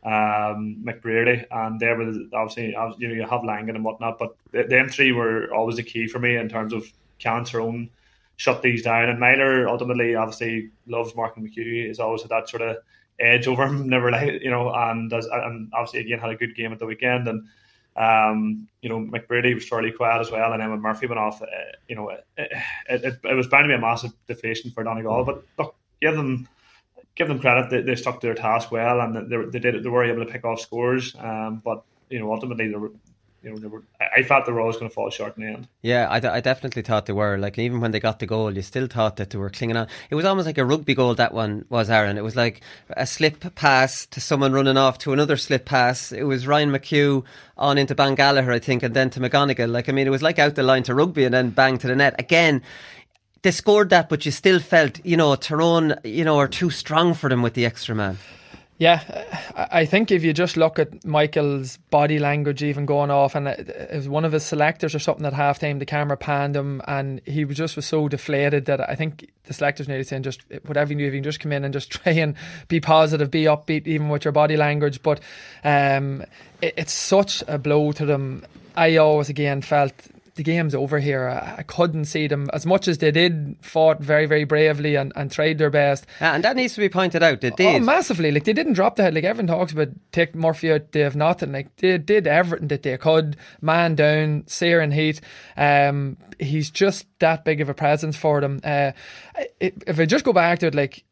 M: um, McBrearty, and they were obviously you know you have Langan and whatnot, but them three were always the key for me in terms of can Tyrone shut these down. And Myler ultimately obviously loves Mark McHugh. He's always had that sort of edge over him, never like you know, and as, and obviously again had a good game at the weekend. And um, you know, McBrearty was fairly quiet as well, and then when Murphy went off, uh, you know, it, it, it, it was bound to be a massive deflation for Donegal. But look, give them. Give them credit; they, they stuck to their task well, and they, they did. They were able to pick off scores. Um, but you know, ultimately, they were, you know, they were. I felt they were always going to fall short in the end.
K: Yeah, I, I definitely thought they were. Like even when they got the goal, you still thought that they were clinging on. It was almost like a rugby goal. That one was, Aaron. It was like a slip pass to someone running off to another slip pass. It was Ryan McHugh on into Ban Gallagher, I think, and then to McGonigal. Like I mean, it was like out the line to rugby and then bang to the net again. They scored that, but you still felt, you know, Tyrone, you know, are too strong for them with the extra man.
L: Yeah, I think if you just look at Michael's body language even going off, and it was one of his selectors or something at halftime, the camera panned him and he was just was so deflated that I think the selectors nearly saying just whatever you do, if you can just come in and just try and be positive, be upbeat even with your body language. But um, it, it's such a blow to them. I always again felt the game's over here. I, I couldn't see them as much as they did fought very very bravely and, and tried their best,
K: uh, and that needs to be pointed out. They did
L: oh, massively. Like they didn't drop the head. Like everyone talks about take Murphy out, they have nothing. Like they did everything that they could, man down, searing heat. Um, he's just that big of a presence for them. Uh, it, if I just go back to it, like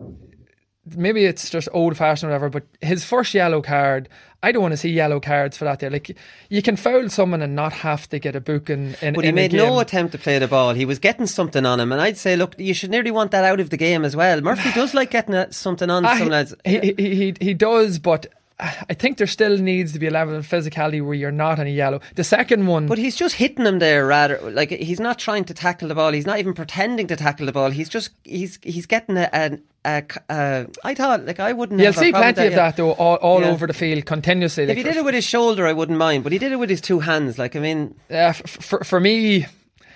L: maybe it's just old fashioned or whatever, but his first yellow card, I don't want to see yellow cards for that there. Like you can foul someone and not have to get a booking in,
K: but he
L: in
K: made
L: a game.
K: No attempt to play the ball. He was getting something on him, and I'd say look, you should nearly want that out of the game as well. Murphy does like getting something on
L: ah,
K: some lads.
L: He, he, he, he does, but I think there still needs to be a level of physicality where you're not on a yellow. The second one,
K: but he's just hitting him there. Rather, like he's not trying to tackle the ball. He's not even pretending to tackle the ball. He's just he's he's getting a. a Uh, uh, I thought, like, I wouldn't.
L: You'll
K: have
L: see
K: a
L: plenty
K: that,
L: of that though, all, all
K: yeah.
L: over the field continuously.
K: If
L: like
K: he did it with his shoulder, I wouldn't mind, but he did it with his two hands. Like, I mean,
L: uh, f- for for me,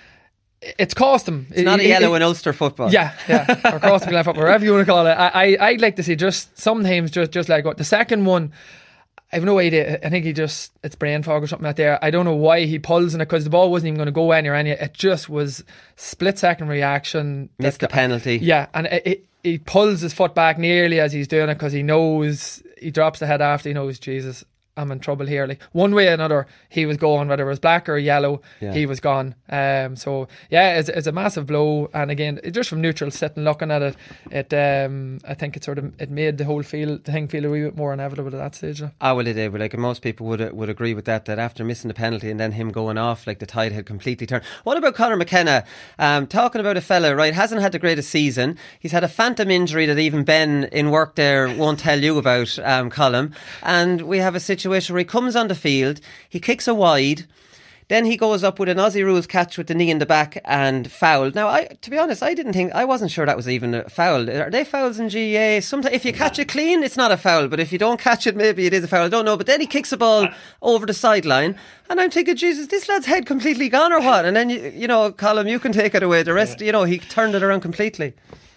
L: it's cost him.
K: It's not
L: it,
K: a yellow
L: it,
K: in Ulster football.
L: Yeah, yeah, or cost him football, whatever you want to call it. I, I, I'd like to see just sometimes just just like what the second one. I have no idea. I think he just, it's brain fog or something out there. I don't know why he pulls in it, because the ball wasn't even going to go anywhere. Any, it just was split second reaction.
K: Missed the penalty.
L: Yeah, and it, it, he pulls his foot back nearly as he's doing it, because he knows, he drops the head after, he knows, Jesus, I'm in trouble here. Like one way or another, he was going, whether it was black or yellow, yeah. he was gone. Um, so yeah, it's, it's a massive blow. And again, just from neutral sitting looking at it, it um, I think it sort of it made the whole feel the thing feel a wee bit more inevitable at that stage.
K: Ah, well, it did. But like most people would would agree with that. That after missing the penalty and then him going off, like the tide had completely turned. What about Conor McKenna? Um, talking about a fella, right? Hasn't had the greatest season. He's had a phantom injury that even Ben in work there won't tell you about, um, Colm. And we have a situation where he comes on the field, he kicks a wide, then he goes up with an Aussie rules catch with the knee in the back and foul. Now, I, to be honest, I didn't think, I wasn't sure that was even a foul. Are they fouls in G A A? Sometimes if you catch it clean, it's not a foul, but if you don't catch it, maybe it is a foul. I don't know. But then he kicks a ball over the sideline, and I'm thinking, Jesus, this lad's head completely gone or what? And then you, you know, Colm, you can take it away. The rest, yeah. you know, he turned it around completely.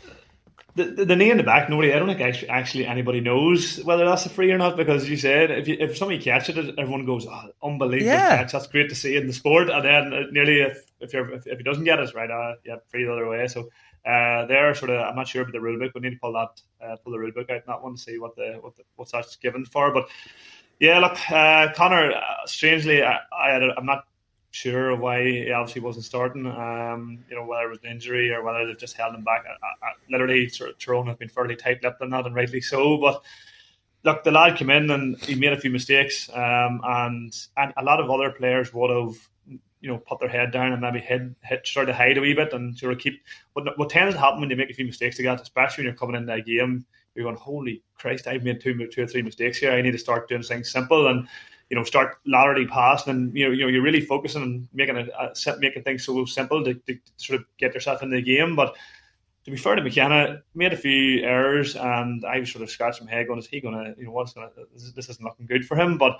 M: The, the, the knee in the back, nobody, I don't think actually, actually anybody knows whether that's a free or not, because you said if you, if somebody catches it, everyone goes, oh, unbelievable
K: yeah.
M: catch, that's great to see in the sport. And then nearly if if, you're, if, if he doesn't get it, right, uh, yeah, free the other way. So uh, they're sort of, I'm not sure about the rule book. We need to pull that uh, pull the rule book out in that one to see what the, what the what's that's given for. But yeah, look, uh, Conor, uh, strangely, I, I had a, I'm not sure of why he obviously wasn't starting. Um, you know, whether it was an injury or whether they've just held him back. I, I, literally, sort of, Tyrone have been fairly tight-lipped on that, and rightly so. But look, the lad came in and he made a few mistakes, um, and and a lot of other players would have, you know, put their head down and maybe hid, hid, try to hide a wee bit and sort of keep. What, what tends to happen when you make a few mistakes like that, especially when you're coming into a game, you're going, holy Christ, I've made two, two or three mistakes here. I need to start doing things simple and, you know, start laterally passing, and you know, you know, you're really focusing on making a, a making things so simple to, to sort of get yourself in the game. But to be fair to McKenna, made a few errors, and I was sort of scratching my head going, is he going to, you know, what's going to, this, this isn't looking good for him. But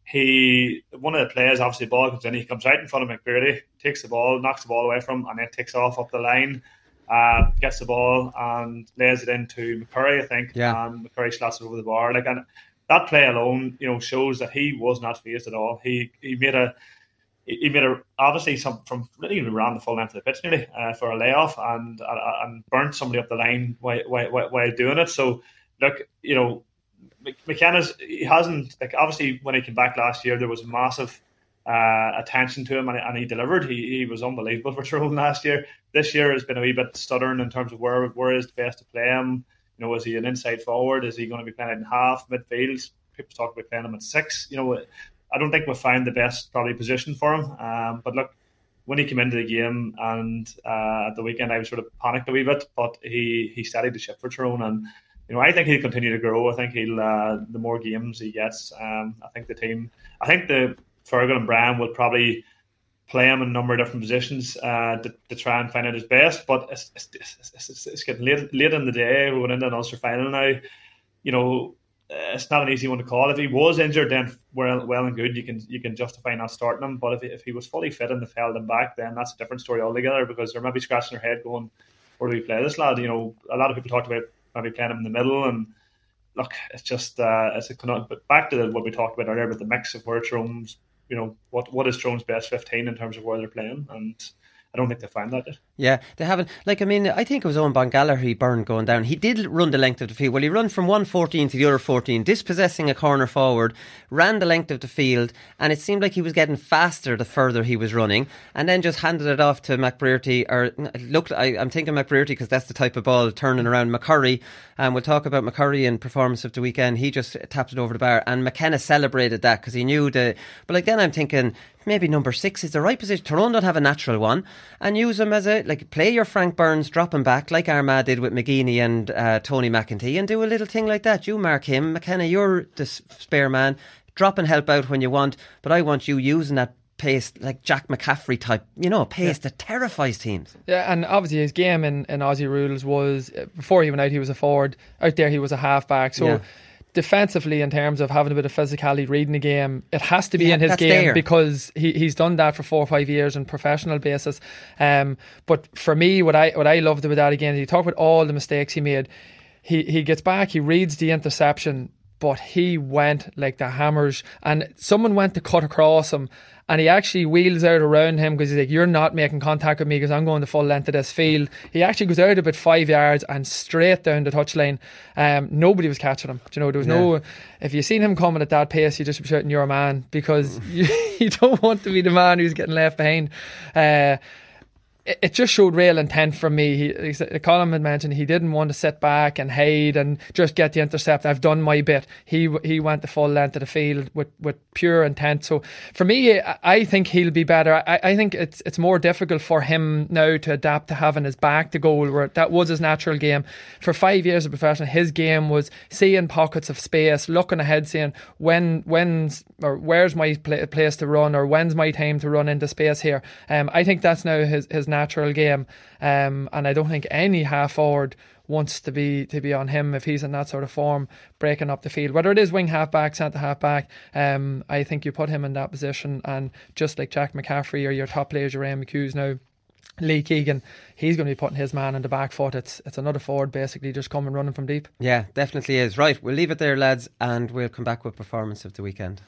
M: he, one of the players, obviously the ball comes in, he comes right in front of McBrearty, takes the ball, knocks the ball away from him, and then takes off up the line, uh, gets the ball and lays it into McCurry, I think,
K: yeah.
M: and McCurry slots it over the bar. Like, and that play alone, you know, shows that he was not phased at all. He he made a He made a obviously some from really ran the full length of the pitch nearly uh, for a layoff and uh, and burnt somebody up the line while, while, while doing it. So look, you know, McKenna's he hasn't like obviously when he came back last year there was massive uh, attention to him and, and he delivered. He he was unbelievable for Tyrone last year. This year has been a wee bit stuttering in terms of where where is the best to play him. You know, is he an inside forward? Is he going to be playing in half midfield? People talk about playing him at six. You know. I don't think we've found the best probably position for him. Um, but look, when he came into the game and uh, at the weekend, I was sort of panicked a wee bit. But he he steadied the ship for Tyrone, and you know I think he'll continue to grow. I think he'll uh, the more games he gets, um, I think the team, I think the Fergal and Brian will probably play him in a number of different positions uh, to, to try and find out his best. But it's it's, it's, it's, it's getting late late in the day. We're going into an Ulster final now. You know. It's not an easy one to call. If he was injured, then well, well and good. You can you can justify not starting him. But if he, if he was fully fit and they held him back, then that's a different story altogether. Because they're maybe scratching their head, going, "Where do we play this lad?" You know, a lot of people talked about maybe playing him in the middle. And look, it's just uh, it's a but back to what we talked about earlier about the mix of where Tyrone's, you know, what what is Tyrone's best fifteen in terms of where they're playing, and I don't think they found that yet.
K: Yeah, they haven't. Like, I mean, I think it was Owen Bongaller he burned going down. He did run the length of the field. Well, he run from one fourteen to the other fourteen, dispossessing a corner forward, ran the length of the field, and it seemed like he was getting faster the further he was running, and then just handed it off to McBrearty. Or look, I, I'm thinking McBrearty because that's the type of ball turning around. McCurry, and we'll talk about McCurry in performance of the weekend. He just tapped it over the bar, and McKenna celebrated that because he knew the. But like then I'm thinking maybe number six is the right position. Tyrone don't have a natural one, and use him as a like play your Frank Burns, drop him back like Armagh did with McGeaney and uh, Tony McEntee, and do a little thing like that. You mark him, McKenna. You're the spare man. Drop and help out when you want, but I want you using that pace like Jack McCaffrey type, you know, pace yeah. that terrifies teams.
L: Yeah, and obviously his game in, in Aussie rules was before he went out he was a forward. Out there he was a half back. So. Yeah. Defensively, in terms of having a bit of physicality, reading the game, it has to be
K: yeah,
L: in his game
K: there.
L: because he, he's done that for four or five years on a professional basis. Um, but for me, what I what I loved about that again, you talk about all the mistakes he made. He he gets back, he reads the interception, but he went like the hammers, and someone went to cut across him. And he actually wheels out around him because he's like, you're not making contact with me because I'm going the full length of this field. He actually goes out about five yards and straight down the touchline. Um, nobody was catching him. Do you know, there was yeah. no. If you seen him coming at that pace, you just be shouting, "You're a man," because you, you don't want to be the man who's getting left behind. Uh, it, it just showed real intent from me. He, he, Colin had mentioned he didn't want to sit back and hide and just get the intercept. I've done my bit. He he went the full length of the field with, with pure intent. So for me, I think he'll be better. I, I think it's it's more difficult for him now to adapt to having his back to goal, where that was his natural game. For five years of professional, his game was seeing pockets of space, looking ahead, saying when when's or where's my pl- place to run, or when's my time to run into space here. Um, I think that's now his his natural game, um, and I don't think any half forward wants to be to be on him if he's in that sort of form, breaking up the field. Whether it is wing half back, centre half back, um, I think you put him in that position, and just like Jack McCaffrey or your top players, your Ray McHughes now, Lee Keegan, he's going to be putting his man in the back foot. It's it's another forward basically just coming running from deep.
K: Yeah, definitely is. Right, we'll leave it there, lads, and we'll come back with performance of the weekend.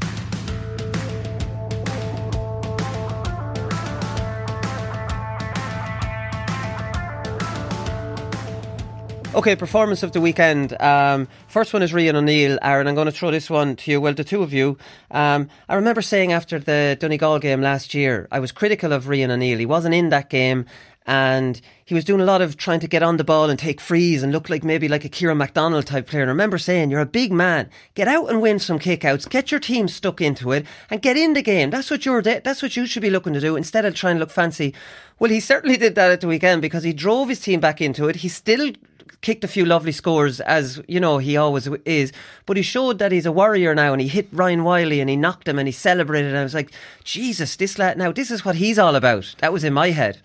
K: Okay, performance of the weekend. Um, first one is Rian O'Neill. Aaron, I'm going to throw this one to you. Well, the two of you. Um, I remember saying after the Donegal game last year, I was critical of Rian O'Neill. He wasn't in that game, and he was doing a lot of trying to get on the ball and take frees and look like maybe like a Kieran MacDonald type player. And I remember saying, you're a big man. Get out and win some kickouts. Get your team stuck into it and get in the game. That's what you're. De- that's what you should be looking to do instead of trying to look fancy. Well, he certainly did that at the weekend because he drove his team back into it. He still kicked a few lovely scores, as you know he always is, but he showed that he's a warrior now, and he hit Ryan Wiley and he knocked him and he celebrated, and I was like, Jesus, this lad now, this is what he's all about. That was in my head.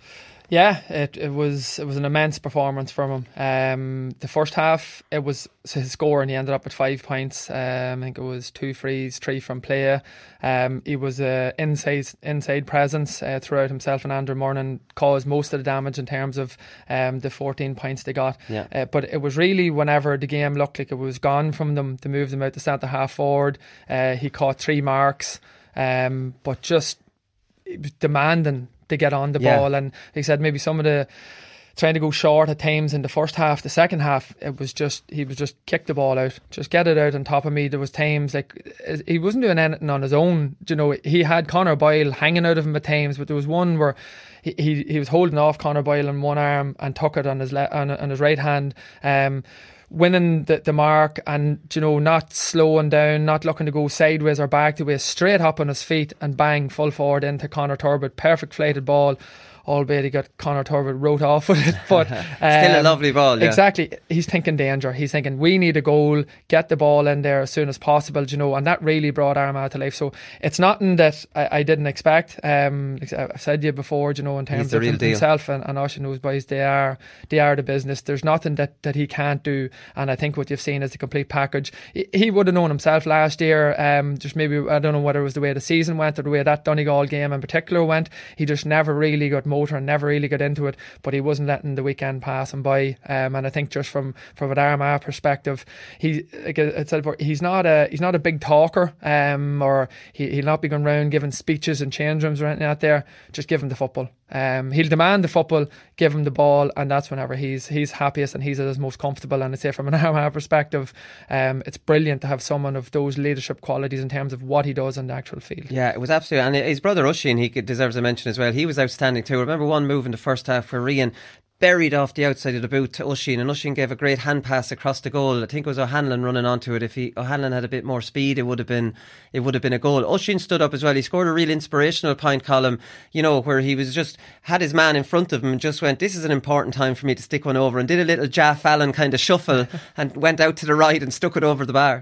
L: Yeah, it, it was it was an immense performance from him. Um, the first half, it was his score, and he ended up with five points. Um, I think it was two frees, three from play. Um, he was an inside inside presence uh, throughout. Himself and Andrew Murnan caused most of the damage in terms of um, the fourteen points they got.
K: Yeah.
L: Uh, but it was really whenever the game looked like it was gone from them, they moved him out to centre half forward. Uh, he caught three marks, um, but just it was demanding to get on the
K: Yeah.
L: ball, and he said maybe some of the trying to go short at times in the first half. The second half, it was just he was just kick the ball out, just get it out on top of me. There was times like he wasn't doing anything on his own. You know, he had Conor Boyle hanging out of him at times, but there was one where he he, he was holding off Conor Boyle on one arm and took it on his le- on, on his right hand. Um, winning the, the mark, and you know, not slowing down, not looking to go sideways or back the way, straight up on his feet and bang full forward into Conor Turbot. Perfect flighted ball, albeit he got Conor Turbot wrote off with it, but um,
K: still a lovely ball. Yeah.
L: Exactly, he's thinking danger. He's thinking we need a goal, get the ball in there as soon as possible, you know, and that really brought Armagh to life. So it's nothing that I, I didn't expect. Um, like I've said to you before, you know, in terms of him, himself and, and Oisín, those boys, they are they are the business. There's nothing that, that he can't do, and I think what you've seen is a complete package. He, he would have known himself last year. Um, just maybe I don't know whether it was the way the season went or the way that Donegal game in particular went. He just never really got motor and never really got into it, but he wasn't letting the weekend pass him by. Um, and I think just from from an Armagh perspective, he like I said before, he's not a he's not a big talker, um, or he, he'll not be going around giving speeches in change rooms or anything out there. Just give him the football. Um, he'll demand the football, give him the ball, and that's whenever he's he's happiest and he's at his most comfortable. And I'd say from an Armagh perspective, um, it's brilliant to have someone of those leadership qualities in terms of what he does on the actual field.
K: Yeah, it was absolutely. And his brother Oisín, he deserves a mention as well. He was outstanding too. Remember one move in the first half where Rian buried off the outside of the boot to Oisín, and Oisín gave a great hand pass across the goal. I think it was O'Hanlon running onto it. If he O'Hanlon had a bit more speed, it would have been it would have been a goal. Oisín stood up as well. He scored a real inspirational point column, you know, where he was just had his man in front of him and just went, this is an important time for me to stick one over, and did a little Jaff Allen kind of shuffle and went out to the right and stuck it over the bar.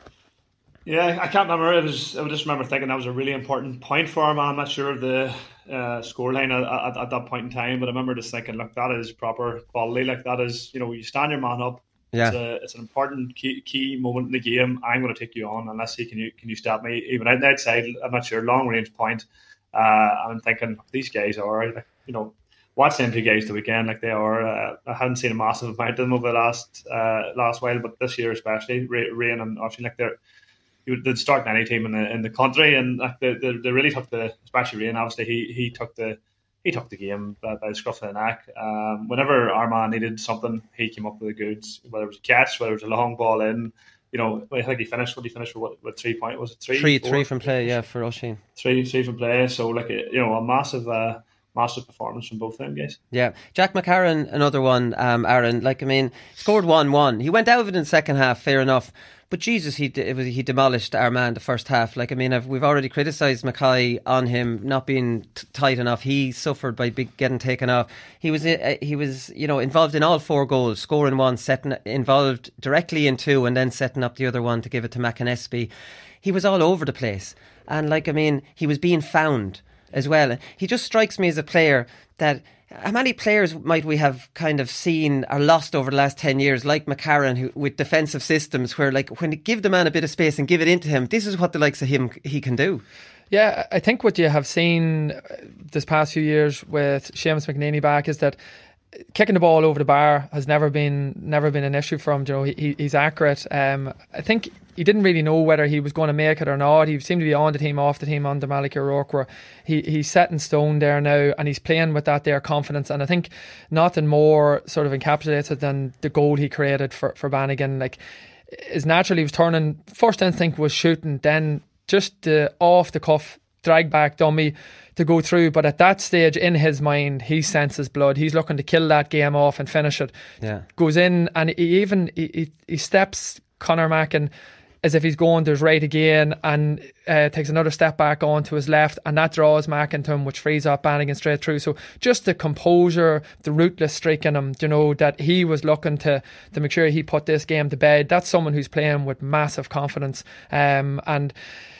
M: Yeah, I can't remember. It was. I just remember thinking that was a really important point for him. I'm not sure of the uh, scoreline at, at, at that point in time, but I remember just thinking, look, that is proper quality. Like that is, you know, you stand your man up.
K: Yeah.
M: It's, a, it's an important key key moment in the game. I'm going to take you on unless he can you can you stop me even out outside. I'm not sure long range point. Uh, I'm thinking these guys are, like, you know, watch them two guys the weekend like they are. Uh, I hadn't seen a massive amount of them over the last uh, last while, but this year especially, Rian and Oisín, like they're. They'd start any team in the in the country, and like they, they they really took the, especially Rian. Obviously, he he took the he took the game by, by the scruff of the neck. Um, whenever Armagh needed something, he came up with the goods. Whether it was a catch, whether it was a long ball in, you know, I think he finished. What he finished with? What, with three point? Was it three?
K: Three,
M: four?
K: three from play. Yeah, for Oisín.
M: Three, three from play. So like you know, a massive. Uh, Massive performance from both them guys.
K: Yeah, Jack McCarron, another one. Um, Aaron, like I mean, scored one one. He went out of it in the second half, fair enough. But Jesus, he it was, he demolished Armagh in the first half. Like I mean, I've, we've already criticised Mackay on him not being t- tight enough. He suffered by big, getting taken off. He was uh, he was you know involved in all four goals, scoring one, setting involved directly in two, and then setting up the other one to give it to McAnespie. He was all over the place, and like I mean, he was being found as well. He just strikes me as a player that, how many players might we have kind of seen or lost over the last ten years, like McCarron, who, with defensive systems where, like, when you give the man a bit of space and give it into him, this is what the likes of him he can do.
L: Yeah, I think what you have seen this past few years with Seamus McNaney back is that kicking the ball over the bar has never been never been an issue for him. You know, he, he's accurate. Um, I think he didn't really know whether he was going to make it or not. He seemed to be on the team, off the team under Malik O'Rourke, where he, he's set in stone there now, and he's playing with that there confidence. And I think nothing more sort of encapsulates it than the goal he created for, for Bannigan. Like, is naturally he was turning, first instinct was shooting, then just the off the cuff drag back dummy to go through. But at that stage in his mind, he senses blood. He's looking to kill that game off and finish it.
K: Yeah. Goes
L: in and he even he, he, he steps Conor Mackin as if he's going to his right again, and uh, takes another step back on to his left, and that draws Mackin to him, which frees up Bannigan straight through. So just the composure, the ruthless streak in him, you know, that he was looking to to make sure he put this game to bed. That's someone who's playing with massive confidence, um, and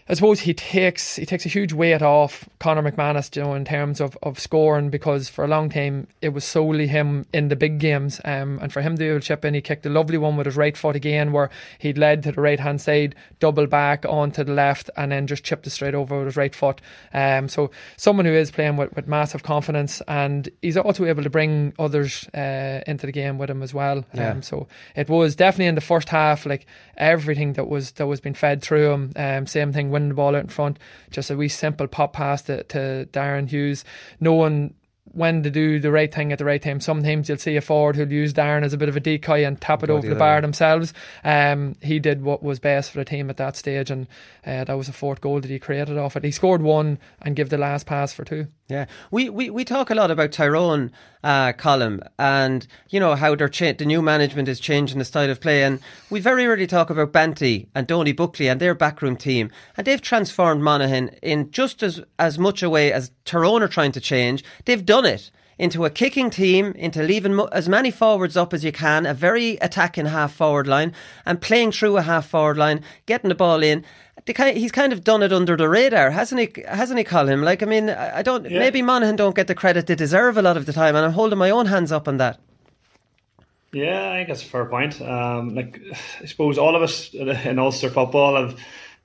L: I suppose he takes he takes a huge weight off Conor McManus, you know, in terms of, of scoring, because for a long time it was solely him in the big games, um, and for him to be able to chip in, he kicked a lovely one with his right foot again, where he'd led to the right hand side, double back onto the left, and then just chipped it straight over with his right foot. Um, so someone who is playing with, with massive confidence, and he's also able to bring others uh, into the game with him as well.
K: Yeah.
L: Um, so it was definitely in the first half, like everything that was that was being fed through him. Um, same thing, winning the ball out in front, just a wee simple pop pass to, to Darren Hughes, knowing when to do the right thing at the right time. Sometimes you'll see a forward who'll use Darren as a bit of a decoy and tap it
K: Go
L: over
K: the
L: the
K: other
L: bar
K: way.
L: themselves. Um, he did what was best for the team at that stage, and uh, that was the fourth goal that he created off it. He scored one and gave the last pass for two.
K: Yeah, we, we, we talk a lot about Tyrone, uh, Colm, and you know how they're cha- the new management is changing the style of play, and we very rarely talk about Banty and Donny Buckley and their backroom team, and they've transformed Monaghan in just as, as much a way as Tyrone are trying to change. They've done it into a kicking team, into leaving mo- as many forwards up as you can, a very attacking half forward line, and playing through a half forward line, getting the ball in. They kind of, he's kind of done it under the radar, hasn't he? Hasn't he, Colm? Like, I mean, I I don't.
M: Yeah.
K: Maybe Monaghan don't get the credit they deserve a lot of the time, and I'm holding my own hands up on that.
M: Yeah, I think that's a fair point. Um, like, I suppose all of us in Ulster football have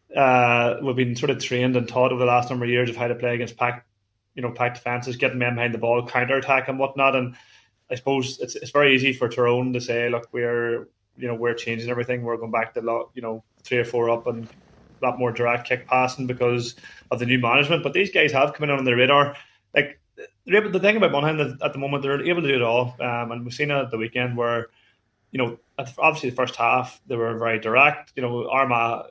M: uh, we've been sort of trained and taught over the last number of years of how to play against packed, you know, packed defences, getting men behind the ball, counter attack and whatnot. And I suppose it's it's very easy for Tyrone to say, look, we're you know we're changing everything. We're going back to lot, you know three or four up and a lot more direct kick passing because of the new management. But these guys have come in on the radar. Like, they're able, the thing about Monaghan at the moment, they're able to do it all. Um, and we've seen it at the weekend where, you know, obviously the first half they were very direct. You know, Armagh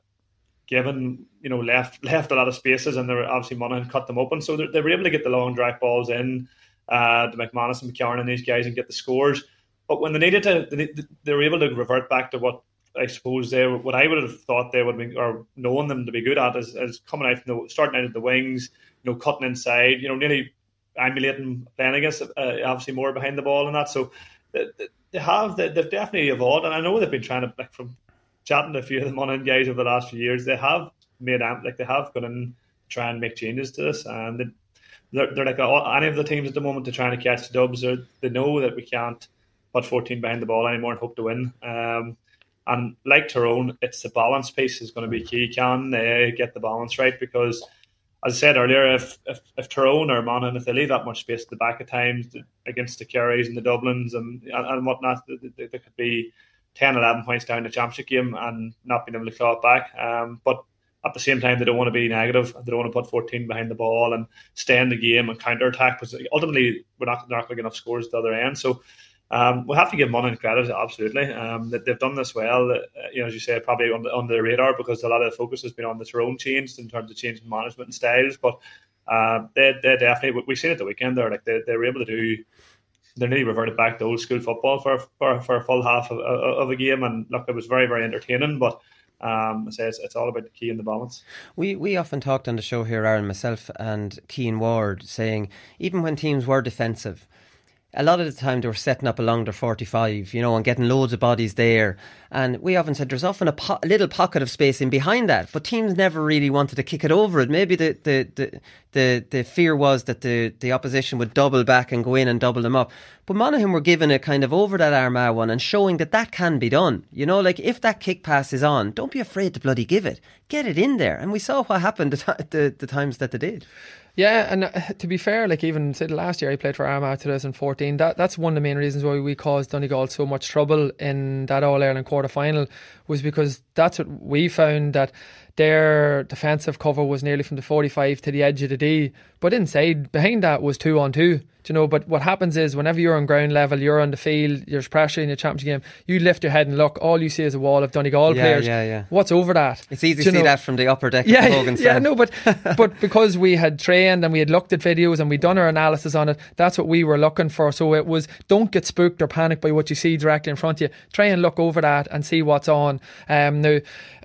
M: given, you know, left left a lot of spaces, and they were obviously Monaghan cut them open. So they were able to get the long direct balls in uh, to McManus and McCarron and these guys and get the scores. But when they needed to, they, they were able to revert back to what I suppose they what I would have thought they would be, or known them to be good at, is, is coming out from the starting out at the wings, you know, cutting inside, you know, nearly emulating playing against uh, obviously more behind the ball and that. So they, they have they, they've definitely evolved, and I know they've been trying to, like, from chatting to a few of the Monaghan guys over the last few years, they have made like they have gone in to try and make changes to this, and they, they're, they're like all, any of the teams at the moment to trying to catch the dubs. They know that we can't put fourteen behind the ball anymore and hope to win. Um, And like Tyrone, it's the balance piece is going to be key. Can they get the balance right? Because, as I said earlier, if if, if Tyrone or Monaghan, if they leave that much space at the back at times against the Kerrys and the Dublins and and, and whatnot, there could be ten, eleven points down the championship game and not being able to claw it back. Um, but at the same time, they don't want to be negative. They don't want to put fourteen behind the ball and stay in the game and counter-attack, because ultimately we're not, they're not going to get enough scores at the other end. So Um, we'll have to give Monaghan credit, absolutely. Um, that they've done this well. Uh, you know, as you say, probably on the, on the radar, because a lot of the focus has been on the Tyrone change in terms of changing management and styles. But uh, they they definitely, we've seen it the weekend. They're like they they were able to do. They nearly reverted back to old school football for for, for a full half of, of a game, and look, it was very very entertaining. But um, I say it's, it's all about the key and the balance.
K: We we often talked on the show here, Aaron, myself and Cian Ward, saying even when teams were defensive, a lot of the time they were setting up along their forty-five, you know, and getting loads of bodies there. And we often said there's often a, po- a little pocket of space in behind that, but teams never really wanted to kick it over it. Maybe the the, the, the, the fear was that the, the opposition would double back and go in and double them up. But Monaghan were giving it kind of over that Armagh one and showing that that can be done. You know, like if that kick pass is on, don't be afraid to bloody give it. Get it in there. And we saw what happened the, t- the, the times that they did.
L: Yeah, and uh, to be fair, like even say the last year I played for Armagh twenty fourteen, that that's one of the main reasons why we caused Donegal so much trouble in that All-Ireland quarter-final, was because that's what we found, that their defensive cover was nearly from the forty-five to the edge of the D, but inside, behind that was two on two. Do you know, but what happens is whenever you're on ground level, you're on the field, there's pressure in your championship game, you lift your head and look, all you see is a wall of Donegal
K: yeah,
L: players.
K: Yeah, yeah.
L: What's over that?
K: It's easy
L: Do
K: to see
L: know?
K: that from the upper deck
L: yeah,
K: of Hogan
L: Yeah,
K: stand.
L: no, but but because we had trained and we had looked at videos and we'd done our analysis on it, that's what we were looking for. So it was, don't get spooked or panicked by what you see directly in front of you. Try and look over that and see what's on. Um, now,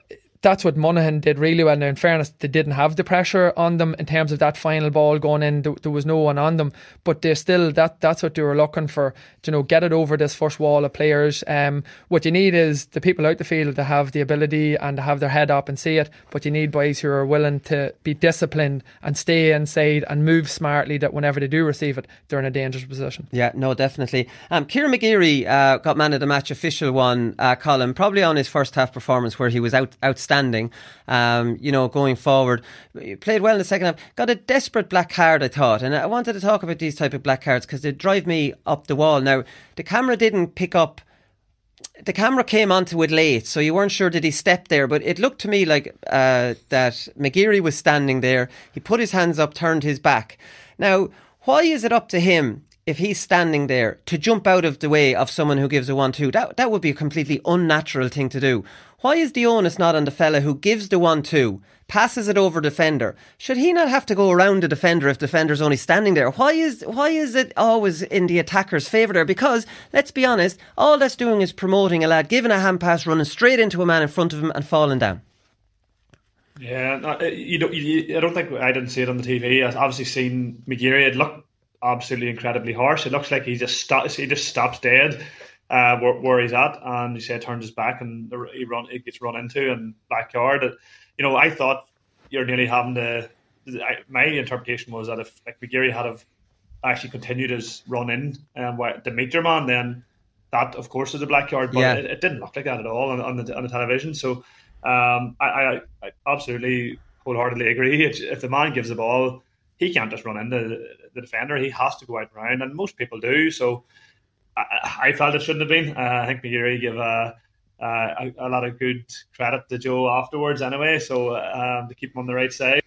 L: that's what Monaghan did really well. Now, in fairness, they didn't have the pressure on them in terms of that final ball going in. There, there was no one on them, but they still that that's what they were looking for. You know, get it over this first wall of players. Um, what you need is the people out the field to have the ability and to have their head up and see it. But you need boys who are willing to be disciplined and stay inside and move smartly. That whenever they do receive it, they're in a dangerous position.
K: Yeah, no, definitely. Um, Kieran McGeary uh, got man of the match, official one. Uh, Colin, probably on his first half performance where he was out, outstanding. Um, you know, going forward, he played well in the second half. Got a desperate black card, I thought, and I wanted to talk about these type of black cards because they drive me up the wall. Now, the camera didn't pick up. The camera came onto it late, so you weren't sure did he step there, but it looked to me like uh, that McGeary was standing there. He put his hands up, turned his back. Now, why is it up to him, if he's standing there, to jump out of the way of someone who gives a one two? That, that would be a completely unnatural thing to do. Why is the onus not on the fella who gives the one two, passes it over defender? Should he not have to go around the defender if the defender's only standing there? Why is why is it always in the attacker's favour there? Because, let's be honest, all that's doing is promoting a lad giving a hand pass, running straight into a man in front of him and falling down.
M: Yeah, no, you don't. You, I don't think I didn't see it on the T V. I've obviously seen McGeary. It looked absolutely incredibly harsh. It looks like he just stops. He just stops dead uh, where, where he's at, and he said turns his back, and he run. It gets run into in backyard. You know, I thought you're nearly having to. I, my interpretation was that if like McGeary had have actually continued his run in um, to meet your man, then that of course is a black card. But
K: yeah.
M: it, it didn't look like that at all on, on the on the television. So. Um, I, I, I absolutely wholeheartedly agree. If the man gives the ball, he can't just run into the defender. He has to go out and round, and most people do. So I, I felt it shouldn't have been. Uh, I think McGeary gave a, a, a lot of good credit to Joe afterwards anyway, so um, to keep him on the right side.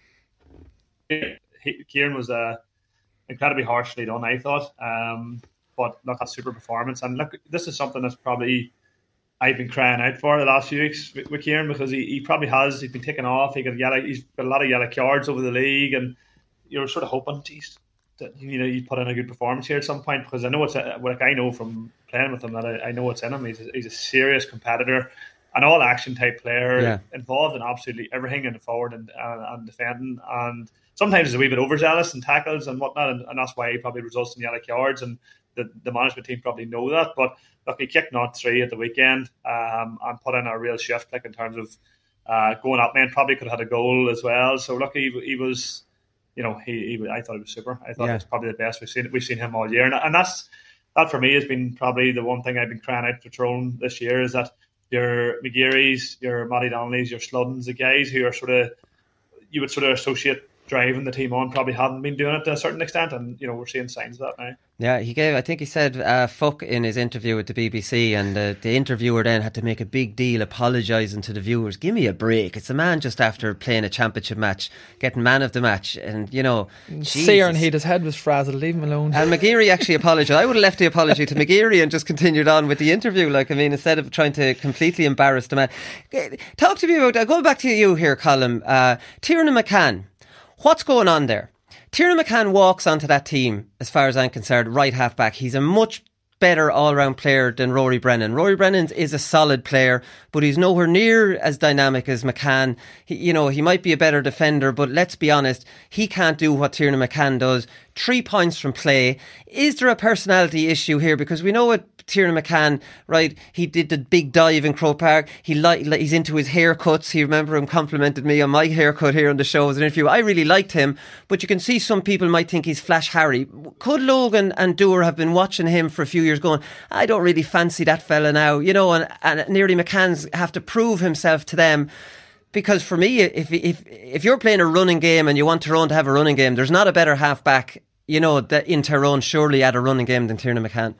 M: He, Kieran was uh, incredibly harshly done, I thought, um, but look, a super performance. And look, this is something that's probably I've been crying out for the last few weeks with, with Kieran, because he, he probably has. He's been taken off. He got yellow. He's got a lot of yellow cards over the league, and you're sort of hoping, geez, that you know you put in a good performance here at some point. Because I know it's a, like I know from playing with him that I, I know what's in him. He's a, he's a serious competitor, an all action type player, yeah. involved in absolutely everything in the forward and uh, and defending. And sometimes he's a wee bit overzealous in tackles and whatnot, and, and that's why he probably results in yellow cards. And the, the management team probably know that, but. Look, he kicked not three at the weekend um, and put in a real shift, like in terms of uh, going up. Man, probably could have had a goal as well. So look, he, he was, you know, he, he I thought he was super. I thought yeah. it was probably the best we've seen. We've seen him all year, and, and that's that for me has been probably the one thing I've been crying out for Tyrone this year is that your McGeary's, your Matty Donnelly's, your Sluddens, the guys who are sort of you would sort of associate driving the team on, probably haven't been doing it to a certain extent, and you know we're seeing signs of that now.
K: Yeah, he gave, I think he said uh, fuck in his interview with the B B C, and uh, the interviewer then had to make a big deal apologising to the viewers. Give me a break. It's a man just after playing a championship match, getting man of the match, and you know,
L: Searing Heat, his head was frazzled, leave him alone.
K: And McGeary actually apologised. I would have left the apology to McGeary and just continued on with the interview. Like, I mean, instead of trying to completely embarrass the man. Talk to me about, uh, going back to you here, Colin, uh, Tiernan McCann. What's going on there? Tiernan McCann walks onto that team, as far as I'm concerned, right half back. He's a much better all-round player than Rory Brennan. Rory Brennan is a solid player, but he's nowhere near as dynamic as McCann. He, you know, he might be a better defender, but let's be honest, he can't do what Tiernan McCann does. Three points from play. Is there a personality issue here? Because we know what Tiernan McCann, right, he did the big dive in Croke Park. He li- He's into his haircuts. He, remember him complimented me on my haircut here on the show as an interview. I really liked him, but you can see some people might think he's Flash Harry. Could Logan and Dewar have been watching him for a few years going, I don't really fancy that fella now, you know, and, and nearly McCann's have to prove himself to them. Because for me, if if if you're playing a running game and you want Tyrone to have a running game, there's not a better half-back, you know, that in Tyrone surely at a running game than Tiernan McCann.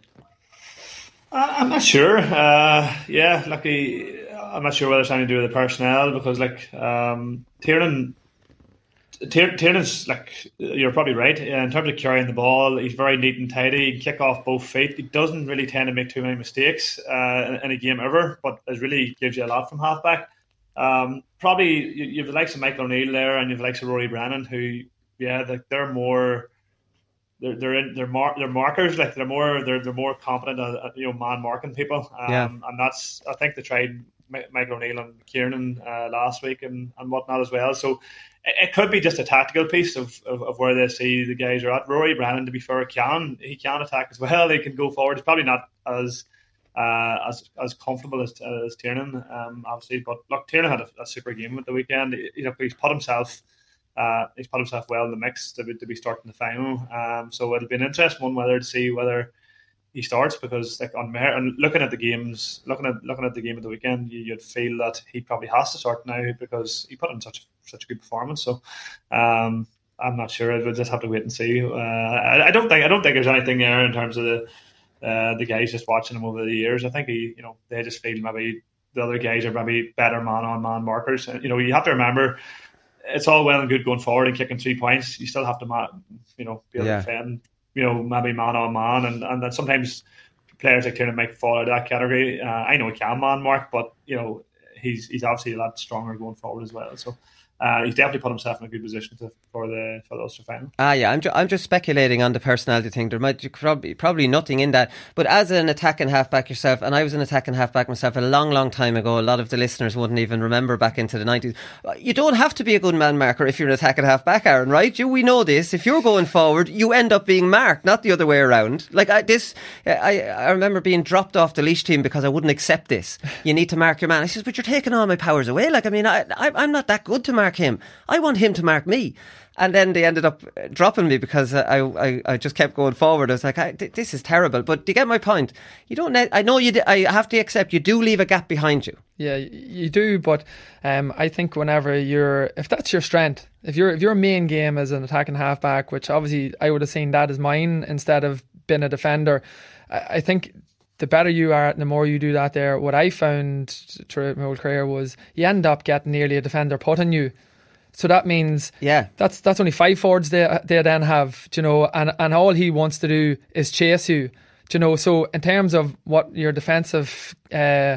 M: I'm not sure. Uh, yeah, lucky. I'm not sure whether it's anything to do with the personnel, because like um, Tiernan, Tier, Tiernan's like, you're probably right in terms of carrying the ball. He's very neat and tidy. He can kick off both feet. He doesn't really tend to make too many mistakes uh, in, in a game ever, but it really gives you a lot from halfback. Um, probably you, you've the likes of Michael O'Neill there, and you've the likes of Rory Brennan, who yeah, like they're more. They're they're in, they're, mar- they're markers, like they're more they're they're more competent at, at you know man marking people, um,
K: yeah.
M: and that's I think they tried Michael O'Neill and Kieran uh, last week and, and whatnot as well. So it, it could be just a tactical piece of, of, of where they see the guys are at. Rory Brennan, to be fair, can he can attack as well. He can go forward. He's probably not as uh, as as comfortable as as Tiernan, um, obviously. But look, Tiernan had a, a super game at the weekend. You know, he's put himself. Uh, he's put himself well in the mix to be, to be starting the final. Um, so it'll be an interesting one whether to see whether he starts, because like on merit, and looking at the games, looking at looking at the game of the weekend, you, you'd feel that he probably has to start now because he put in such such a good performance. So um, I'm not sure. We'll just have to wait and see. Uh, I, I don't think I don't think there's anything there in terms of the uh, the guys just watching him over the years. I think he, you know, they just feel maybe the other guys are maybe better man on man markers. You know, you have to remember, it's all well and good going forward and kicking three points. You still have to, you know, be able yeah. to defend, you know, maybe man on man. And, and then sometimes players like Tiernan might fall out of that category. Uh, I know he can man mark, but, you know, he's he's obviously a lot stronger going forward as well. So uh, he's definitely put himself in a good position to, for the for the Ulster final.
K: Ah, yeah, I'm ju- I'm just speculating on the personality thing. There might be probably probably nothing in that. But as an attacking halfback yourself, and I was an attacking halfback myself a long, long time ago. A lot of the listeners wouldn't even remember back into the nineties. You don't have to be a good man marker if you're an attacking halfback, Aaron, right? You, we know this. If you're going forward, you end up being marked, not the other way around. Like I, this, I I remember being dropped off the Laois team because I wouldn't accept this. You need to mark your man. I says, but you're taking all my powers away. Like I mean, I, I I'm not that good to mark him. I want him to mark me. And then they ended up dropping me because I I, I just kept going forward. I was like, I, this is terrible. But do you get my point? You don't. I know you. I have to accept you do leave a gap behind you.
L: Yeah, you do. But um, I think whenever you're, if that's your strength, if your if your main game is an attacking halfback, which obviously I would have seen that as mine instead of being a defender, I, I think the better you are, the more you do that there. What I found throughout my whole career was you end up getting nearly a defender put on you. So that means
K: yeah, that's
L: that's only five forwards they they then have, you know, and, and all he wants to do is chase you, you know. So in terms of what your defensive uh,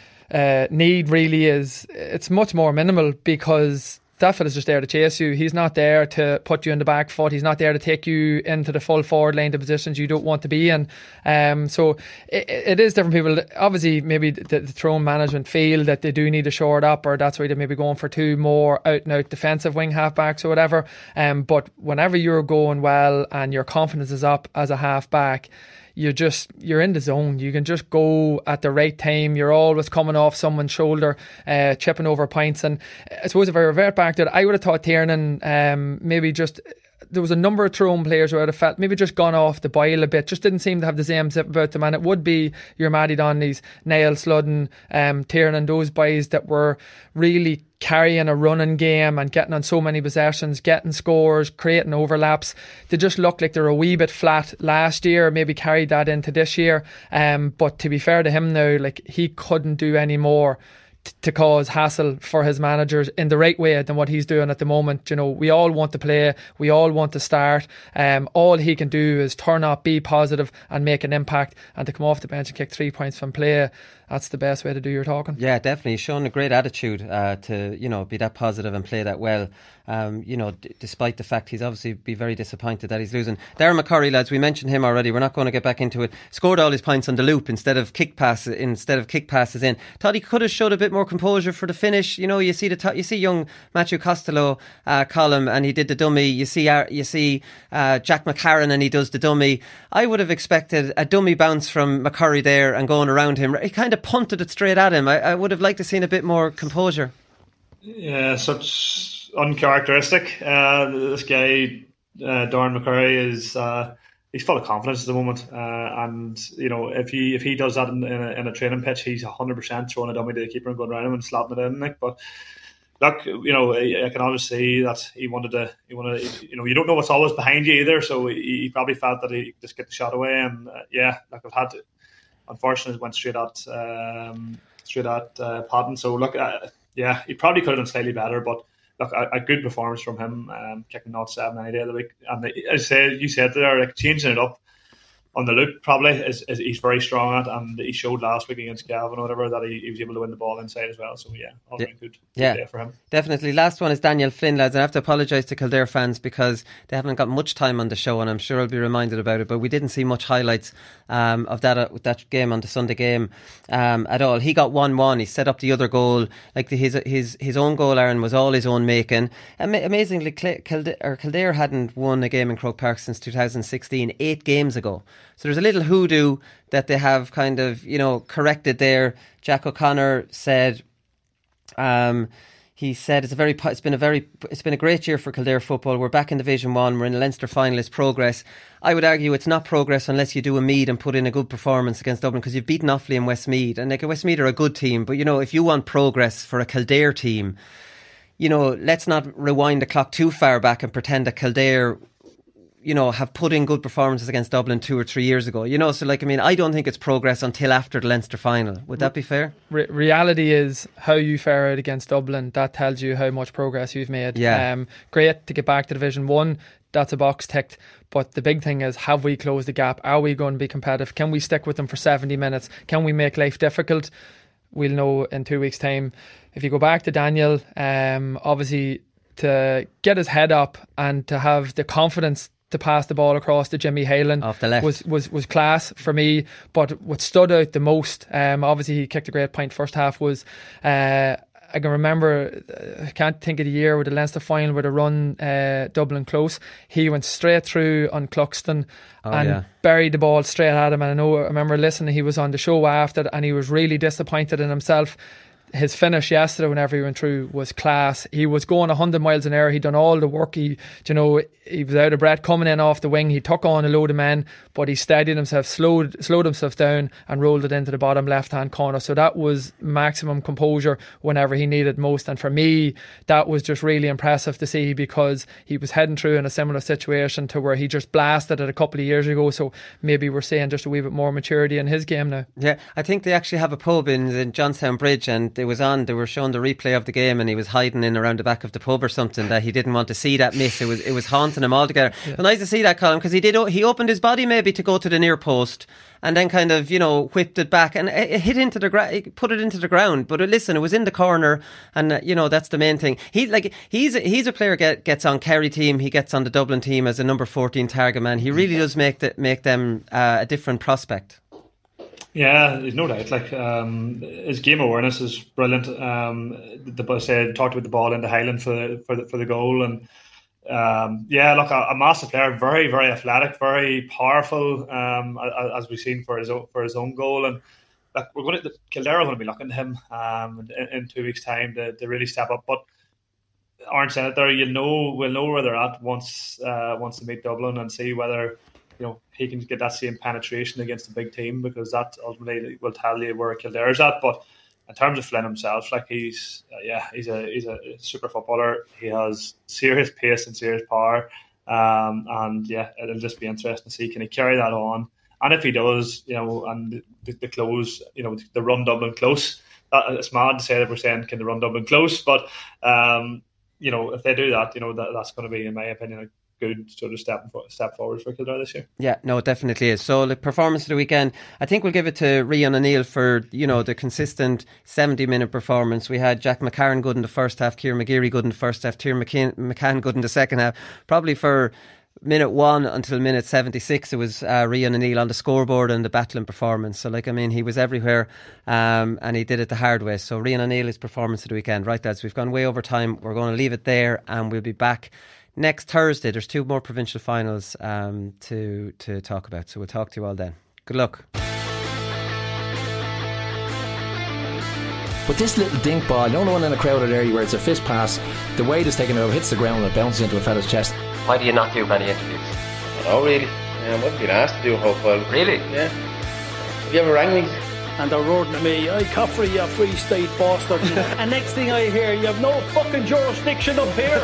L: uh, need really is, it's much more minimal because that fella's just there to chase you. He's not there to put you in the back foot. He's not there to take you into the full forward lane to positions you don't want to be in. Um, so it, it is different people. Obviously, maybe the, the throne management feel that they do need to shore it up, or that's why they're maybe going for two more out and out defensive wing halfbacks or whatever. Um, but whenever you're going well and your confidence is up as a halfback, you're just you're in the zone. You can just go at the right time. You're always coming off someone's shoulder, uh, chipping over points. And I suppose if I revert back to it, I would have thought Tiernan um, maybe just, there was a number of Tyrone players who I would have felt maybe just gone off the boil a bit, just didn't seem to have the same zip about them. And it would be your Matty Donnellys, Niall Sludden, um, Tiernan, those boys that were really carrying a running game and getting on so many possessions, getting scores, creating overlaps. They just looked like they were a wee bit flat last year, maybe carried that into this year. Um, but to be fair to him now, like he couldn't do any more t- to cause hassle for his managers in the right way than what he's doing at the moment. You know, we all want to play, we all want to start. Um, all he can do is turn up, be positive and make an impact, and to come off the bench and kick three points from play, that's the best way to do your talking.
K: Yeah, definitely. He's shown a great attitude uh, to, you know, be that positive and play that well. Um, you know, d- despite the fact he's obviously be very disappointed that he's losing. Darren McCurry, lads, we mentioned him already. We're not going to get back into it. Scored all his points on the loop instead of kick pass instead of kick passes in. Thought he could have showed a bit more composure for the finish. You know, you see the t- you see young Matthew Costello, uh, Colm, and he did the dummy. You see uh, you see uh, Jack McCarran, and he does the dummy. I would have expected a dummy bounce from McCurry there and going around him. He kind of punted it straight at him. I, I would have liked to seen a bit more composure.
M: Yeah, such uncharacteristic. Uh, this guy, uh, Darren McCurry, is uh, he's full of confidence at the moment, uh, and you know if he if he does that in, in, a, in a training pitch, he's a hundred percent throwing a dummy to the keeper and going around him and slapping it in. Like, but look, you know, I, I can obviously see that he wanted to. He wanted, to, you know, you don't know what's always behind you either, so he, he probably felt that he just get the shot away. And uh, yeah, like I've had, to, unfortunately, it went straight at um, straight at uh, Patton. So look. Uh, Yeah, he probably could have done slightly better, but look, a, a good performance from him, um, kicking out seven any day of the week. And the, as I said, you said there, like changing it up on the look probably is, is he's very strong at, and he showed last week against Gavin or whatever that he, he was able to win the ball inside as well. So yeah, all
K: yeah.
M: very good, good
K: yeah,
M: day for him.
K: Definitely. Last one is Daniel Flynn, lads. And I have to apologise to Kildare fans because they haven't got much time on the show, and I'm sure I'll be reminded about it. But we didn't see much highlights um, of that uh, that game on the Sunday game um, at all. He got one one. He set up the other goal. Like the, his his his own goal, Aaron, was all his own making. Ama- amazingly, Kildare, or Kildare hadn't won a game in Croke Park since two thousand sixteen, eight games ago. So there's a little hoodoo that they have kind of, you know, corrected there. Jack O'Connor said, um, he said it's a very, it's been a very, it's been a great year for Kildare football. We're back in Division One. We're in the Leinster final. It's progress. I would argue it's not progress unless you do a Meath and put in a good performance against Dublin, because you've beaten Offaly and Westmeath, and like Westmeath are a good team. But you know, if you want progress for a Kildare team, you know, let's not rewind the clock too far back and pretend that Kildare, you know, have put in good performances against Dublin two or three years ago. You know, so like, I mean, I don't think it's progress until after the Leinster final. Would that be fair?
L: Re- reality is how you fare out against Dublin. That tells you how much progress you've made.
K: Yeah.
L: Um, great to get back to Division One. That's a box ticked. But the big thing is, have we closed the gap? Are we going to be competitive? Can we stick with them for seventy minutes? Can we make life difficult? We'll know in two weeks' time. If you go back to Daniel, um, obviously to get his head up and to have the confidence to pass the ball across to Jimmy Halen
K: off the left
L: was, was, was class for me. But what stood out the most, um, obviously he kicked a great point first half, was uh, I can remember, I can't think of the year with the Leinster final where they run uh, Dublin close. He went straight through on Cluxton
K: oh,
L: and
K: yeah.
L: buried the ball straight at him. And I know, I remember listening, he was on the show after and he was really disappointed in himself. His finish yesterday, whenever he went through, was class. He was going one hundred miles an hour. He'd done all the work. He, you know, he was out of breath coming in off the wing. He took on a load of men, but he steadied himself, slowed slowed himself down, and rolled it into the bottom left-hand corner. So that was maximum composure whenever he needed most. And for me, that was just really impressive to see, because he was heading through in a similar situation to where he just blasted it a couple of years ago. So maybe we're seeing just a wee bit more maturity in his game now.
K: Yeah, I think they actually have a pub in, in Johnstown Bridge, and it was on, they were showing the replay of the game, and he was hiding in around the back of the pub or something, that he didn't want to see that miss. It was it was haunting him altogether. Yeah. But nice to see that, Colin, because he did he opened his body maybe to go to the near post and then kind of, you know, whipped it back and it hit into the ground, put it into the ground. But listen, it was in the corner, and uh, you know, that's the main thing. He like he's a, he's a player get, gets on Kerry team, he gets on the Dublin team as a number fourteen target man. He really does make the, make them uh, a different prospect.
M: Yeah, there's no doubt. Like um, his game awareness is brilliant. Um, the, the said talked about the ball into Highland for the, for the for the goal, and um, yeah, look, a, a massive player, very very athletic, very powerful. Um, as we've seen for his own, for his own goal, and like, we're going to Kildare are going to be looking to him um, in, in two weeks' time to, to really step up. But aren't saying it there, you know, we'll know where they're at once uh, once they meet Dublin and see whether, you know, he can get that same penetration against a big team, because that ultimately will tell you where Kildare's at. But in terms of Flynn himself, like he's uh, yeah, he's a he's a super footballer. He has serious pace and serious power, um, and yeah, it'll just be interesting to see, can he carry that on. And if he does, you know, and the, the close, you know, the run Dublin close. That, it's mad to say that we're saying can the run Dublin close, but um, you know, if they do that, you know, that, that's going to be, in my opinion, a good sort of step step forward for Kildare this year. Yeah,
K: no, it definitely is. So the performance of the weekend, I think we'll give it to Rian O'Neill for, you know, the consistent seventy minute performance. We had Jack McCarran good in the first half, Kieran McGeary good in the first half, Tiernan McCann, McCann good in the second half. Probably for minute one until minute seventy-six, it was uh, Rian O'Neill on the scoreboard and the battling performance. So like, I mean, he was everywhere, um, and he did it the hard way. So Rian O'Neill's performance of the weekend. Right, lads, we've gone way over time. We're going to leave it there, and we'll be back next Thursday. There's two more provincial finals um, to to talk about, so we'll talk to you all then. Good luck.
G: But this little dink ball, you know, the one in a crowded area where it's a fist pass, the weight is taken over, hits the ground and it bounces into a fella's chest.
H: Why do you not do many interviews?
I: Oh, really? Um, I've been asked to do a whole while.
H: Really?
I: Yeah. Have you ever rang me?
J: And they're roaring at me, "Aye, Caffrey, you Free State bastard." And next thing I hear, you have no fucking jurisdiction up here.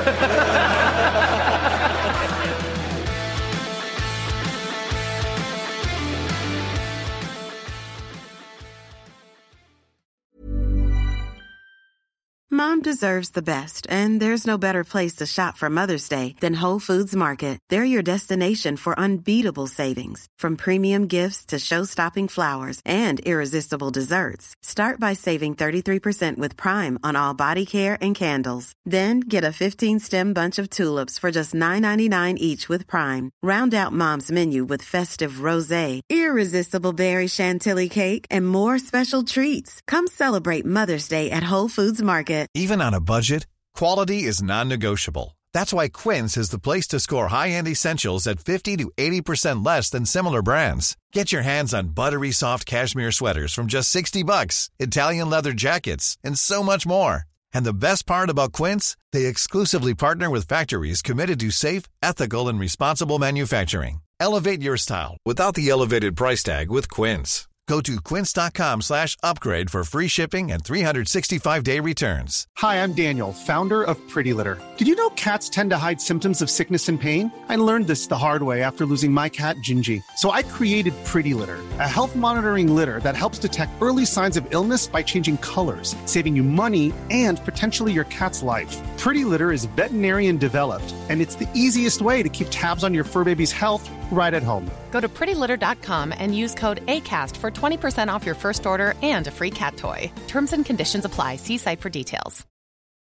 C: Mom deserves the best, and there's no better place to shop for Mother's Day than Whole Foods Market. They're your destination for unbeatable savings, from premium gifts to show-stopping flowers and irresistible desserts. Start by saving thirty-three percent with Prime on all body care and candles. Then get a fifteen-stem bunch of tulips for just nine ninety-nine each with Prime. Round out Mom's menu with festive rosé, irresistible berry chantilly cake, and more special treats. Come celebrate Mother's Day at Whole Foods Market.
A: Even on a budget, quality is non-negotiable. That's why Quince is the place to score high-end essentials at fifty to eighty percent less than similar brands. Get your hands on buttery soft cashmere sweaters from just sixty bucks, Italian leather jackets, and so much more. And the best part about Quince, they exclusively partner with factories committed to safe, ethical, and responsible manufacturing. Elevate your style without the elevated price tag with Quince. Go to quince.com slash upgrade for free shipping and three sixty-five day returns.
D: Hi, I'm Daniel, founder of Pretty Litter. Did you know cats tend to hide symptoms of sickness and pain? I learned this the hard way after losing my cat, Gingy. So I created Pretty Litter, a health monitoring litter that helps detect early signs of illness by changing colors, saving you money and potentially your cat's life. Pretty Litter is veterinarian developed, and it's the easiest way to keep tabs on your fur baby's health right at home.
F: Go to pretty litter dot com and use code ACAST for twenty percent off your first order and a free cat toy. Terms and conditions apply. See site for details.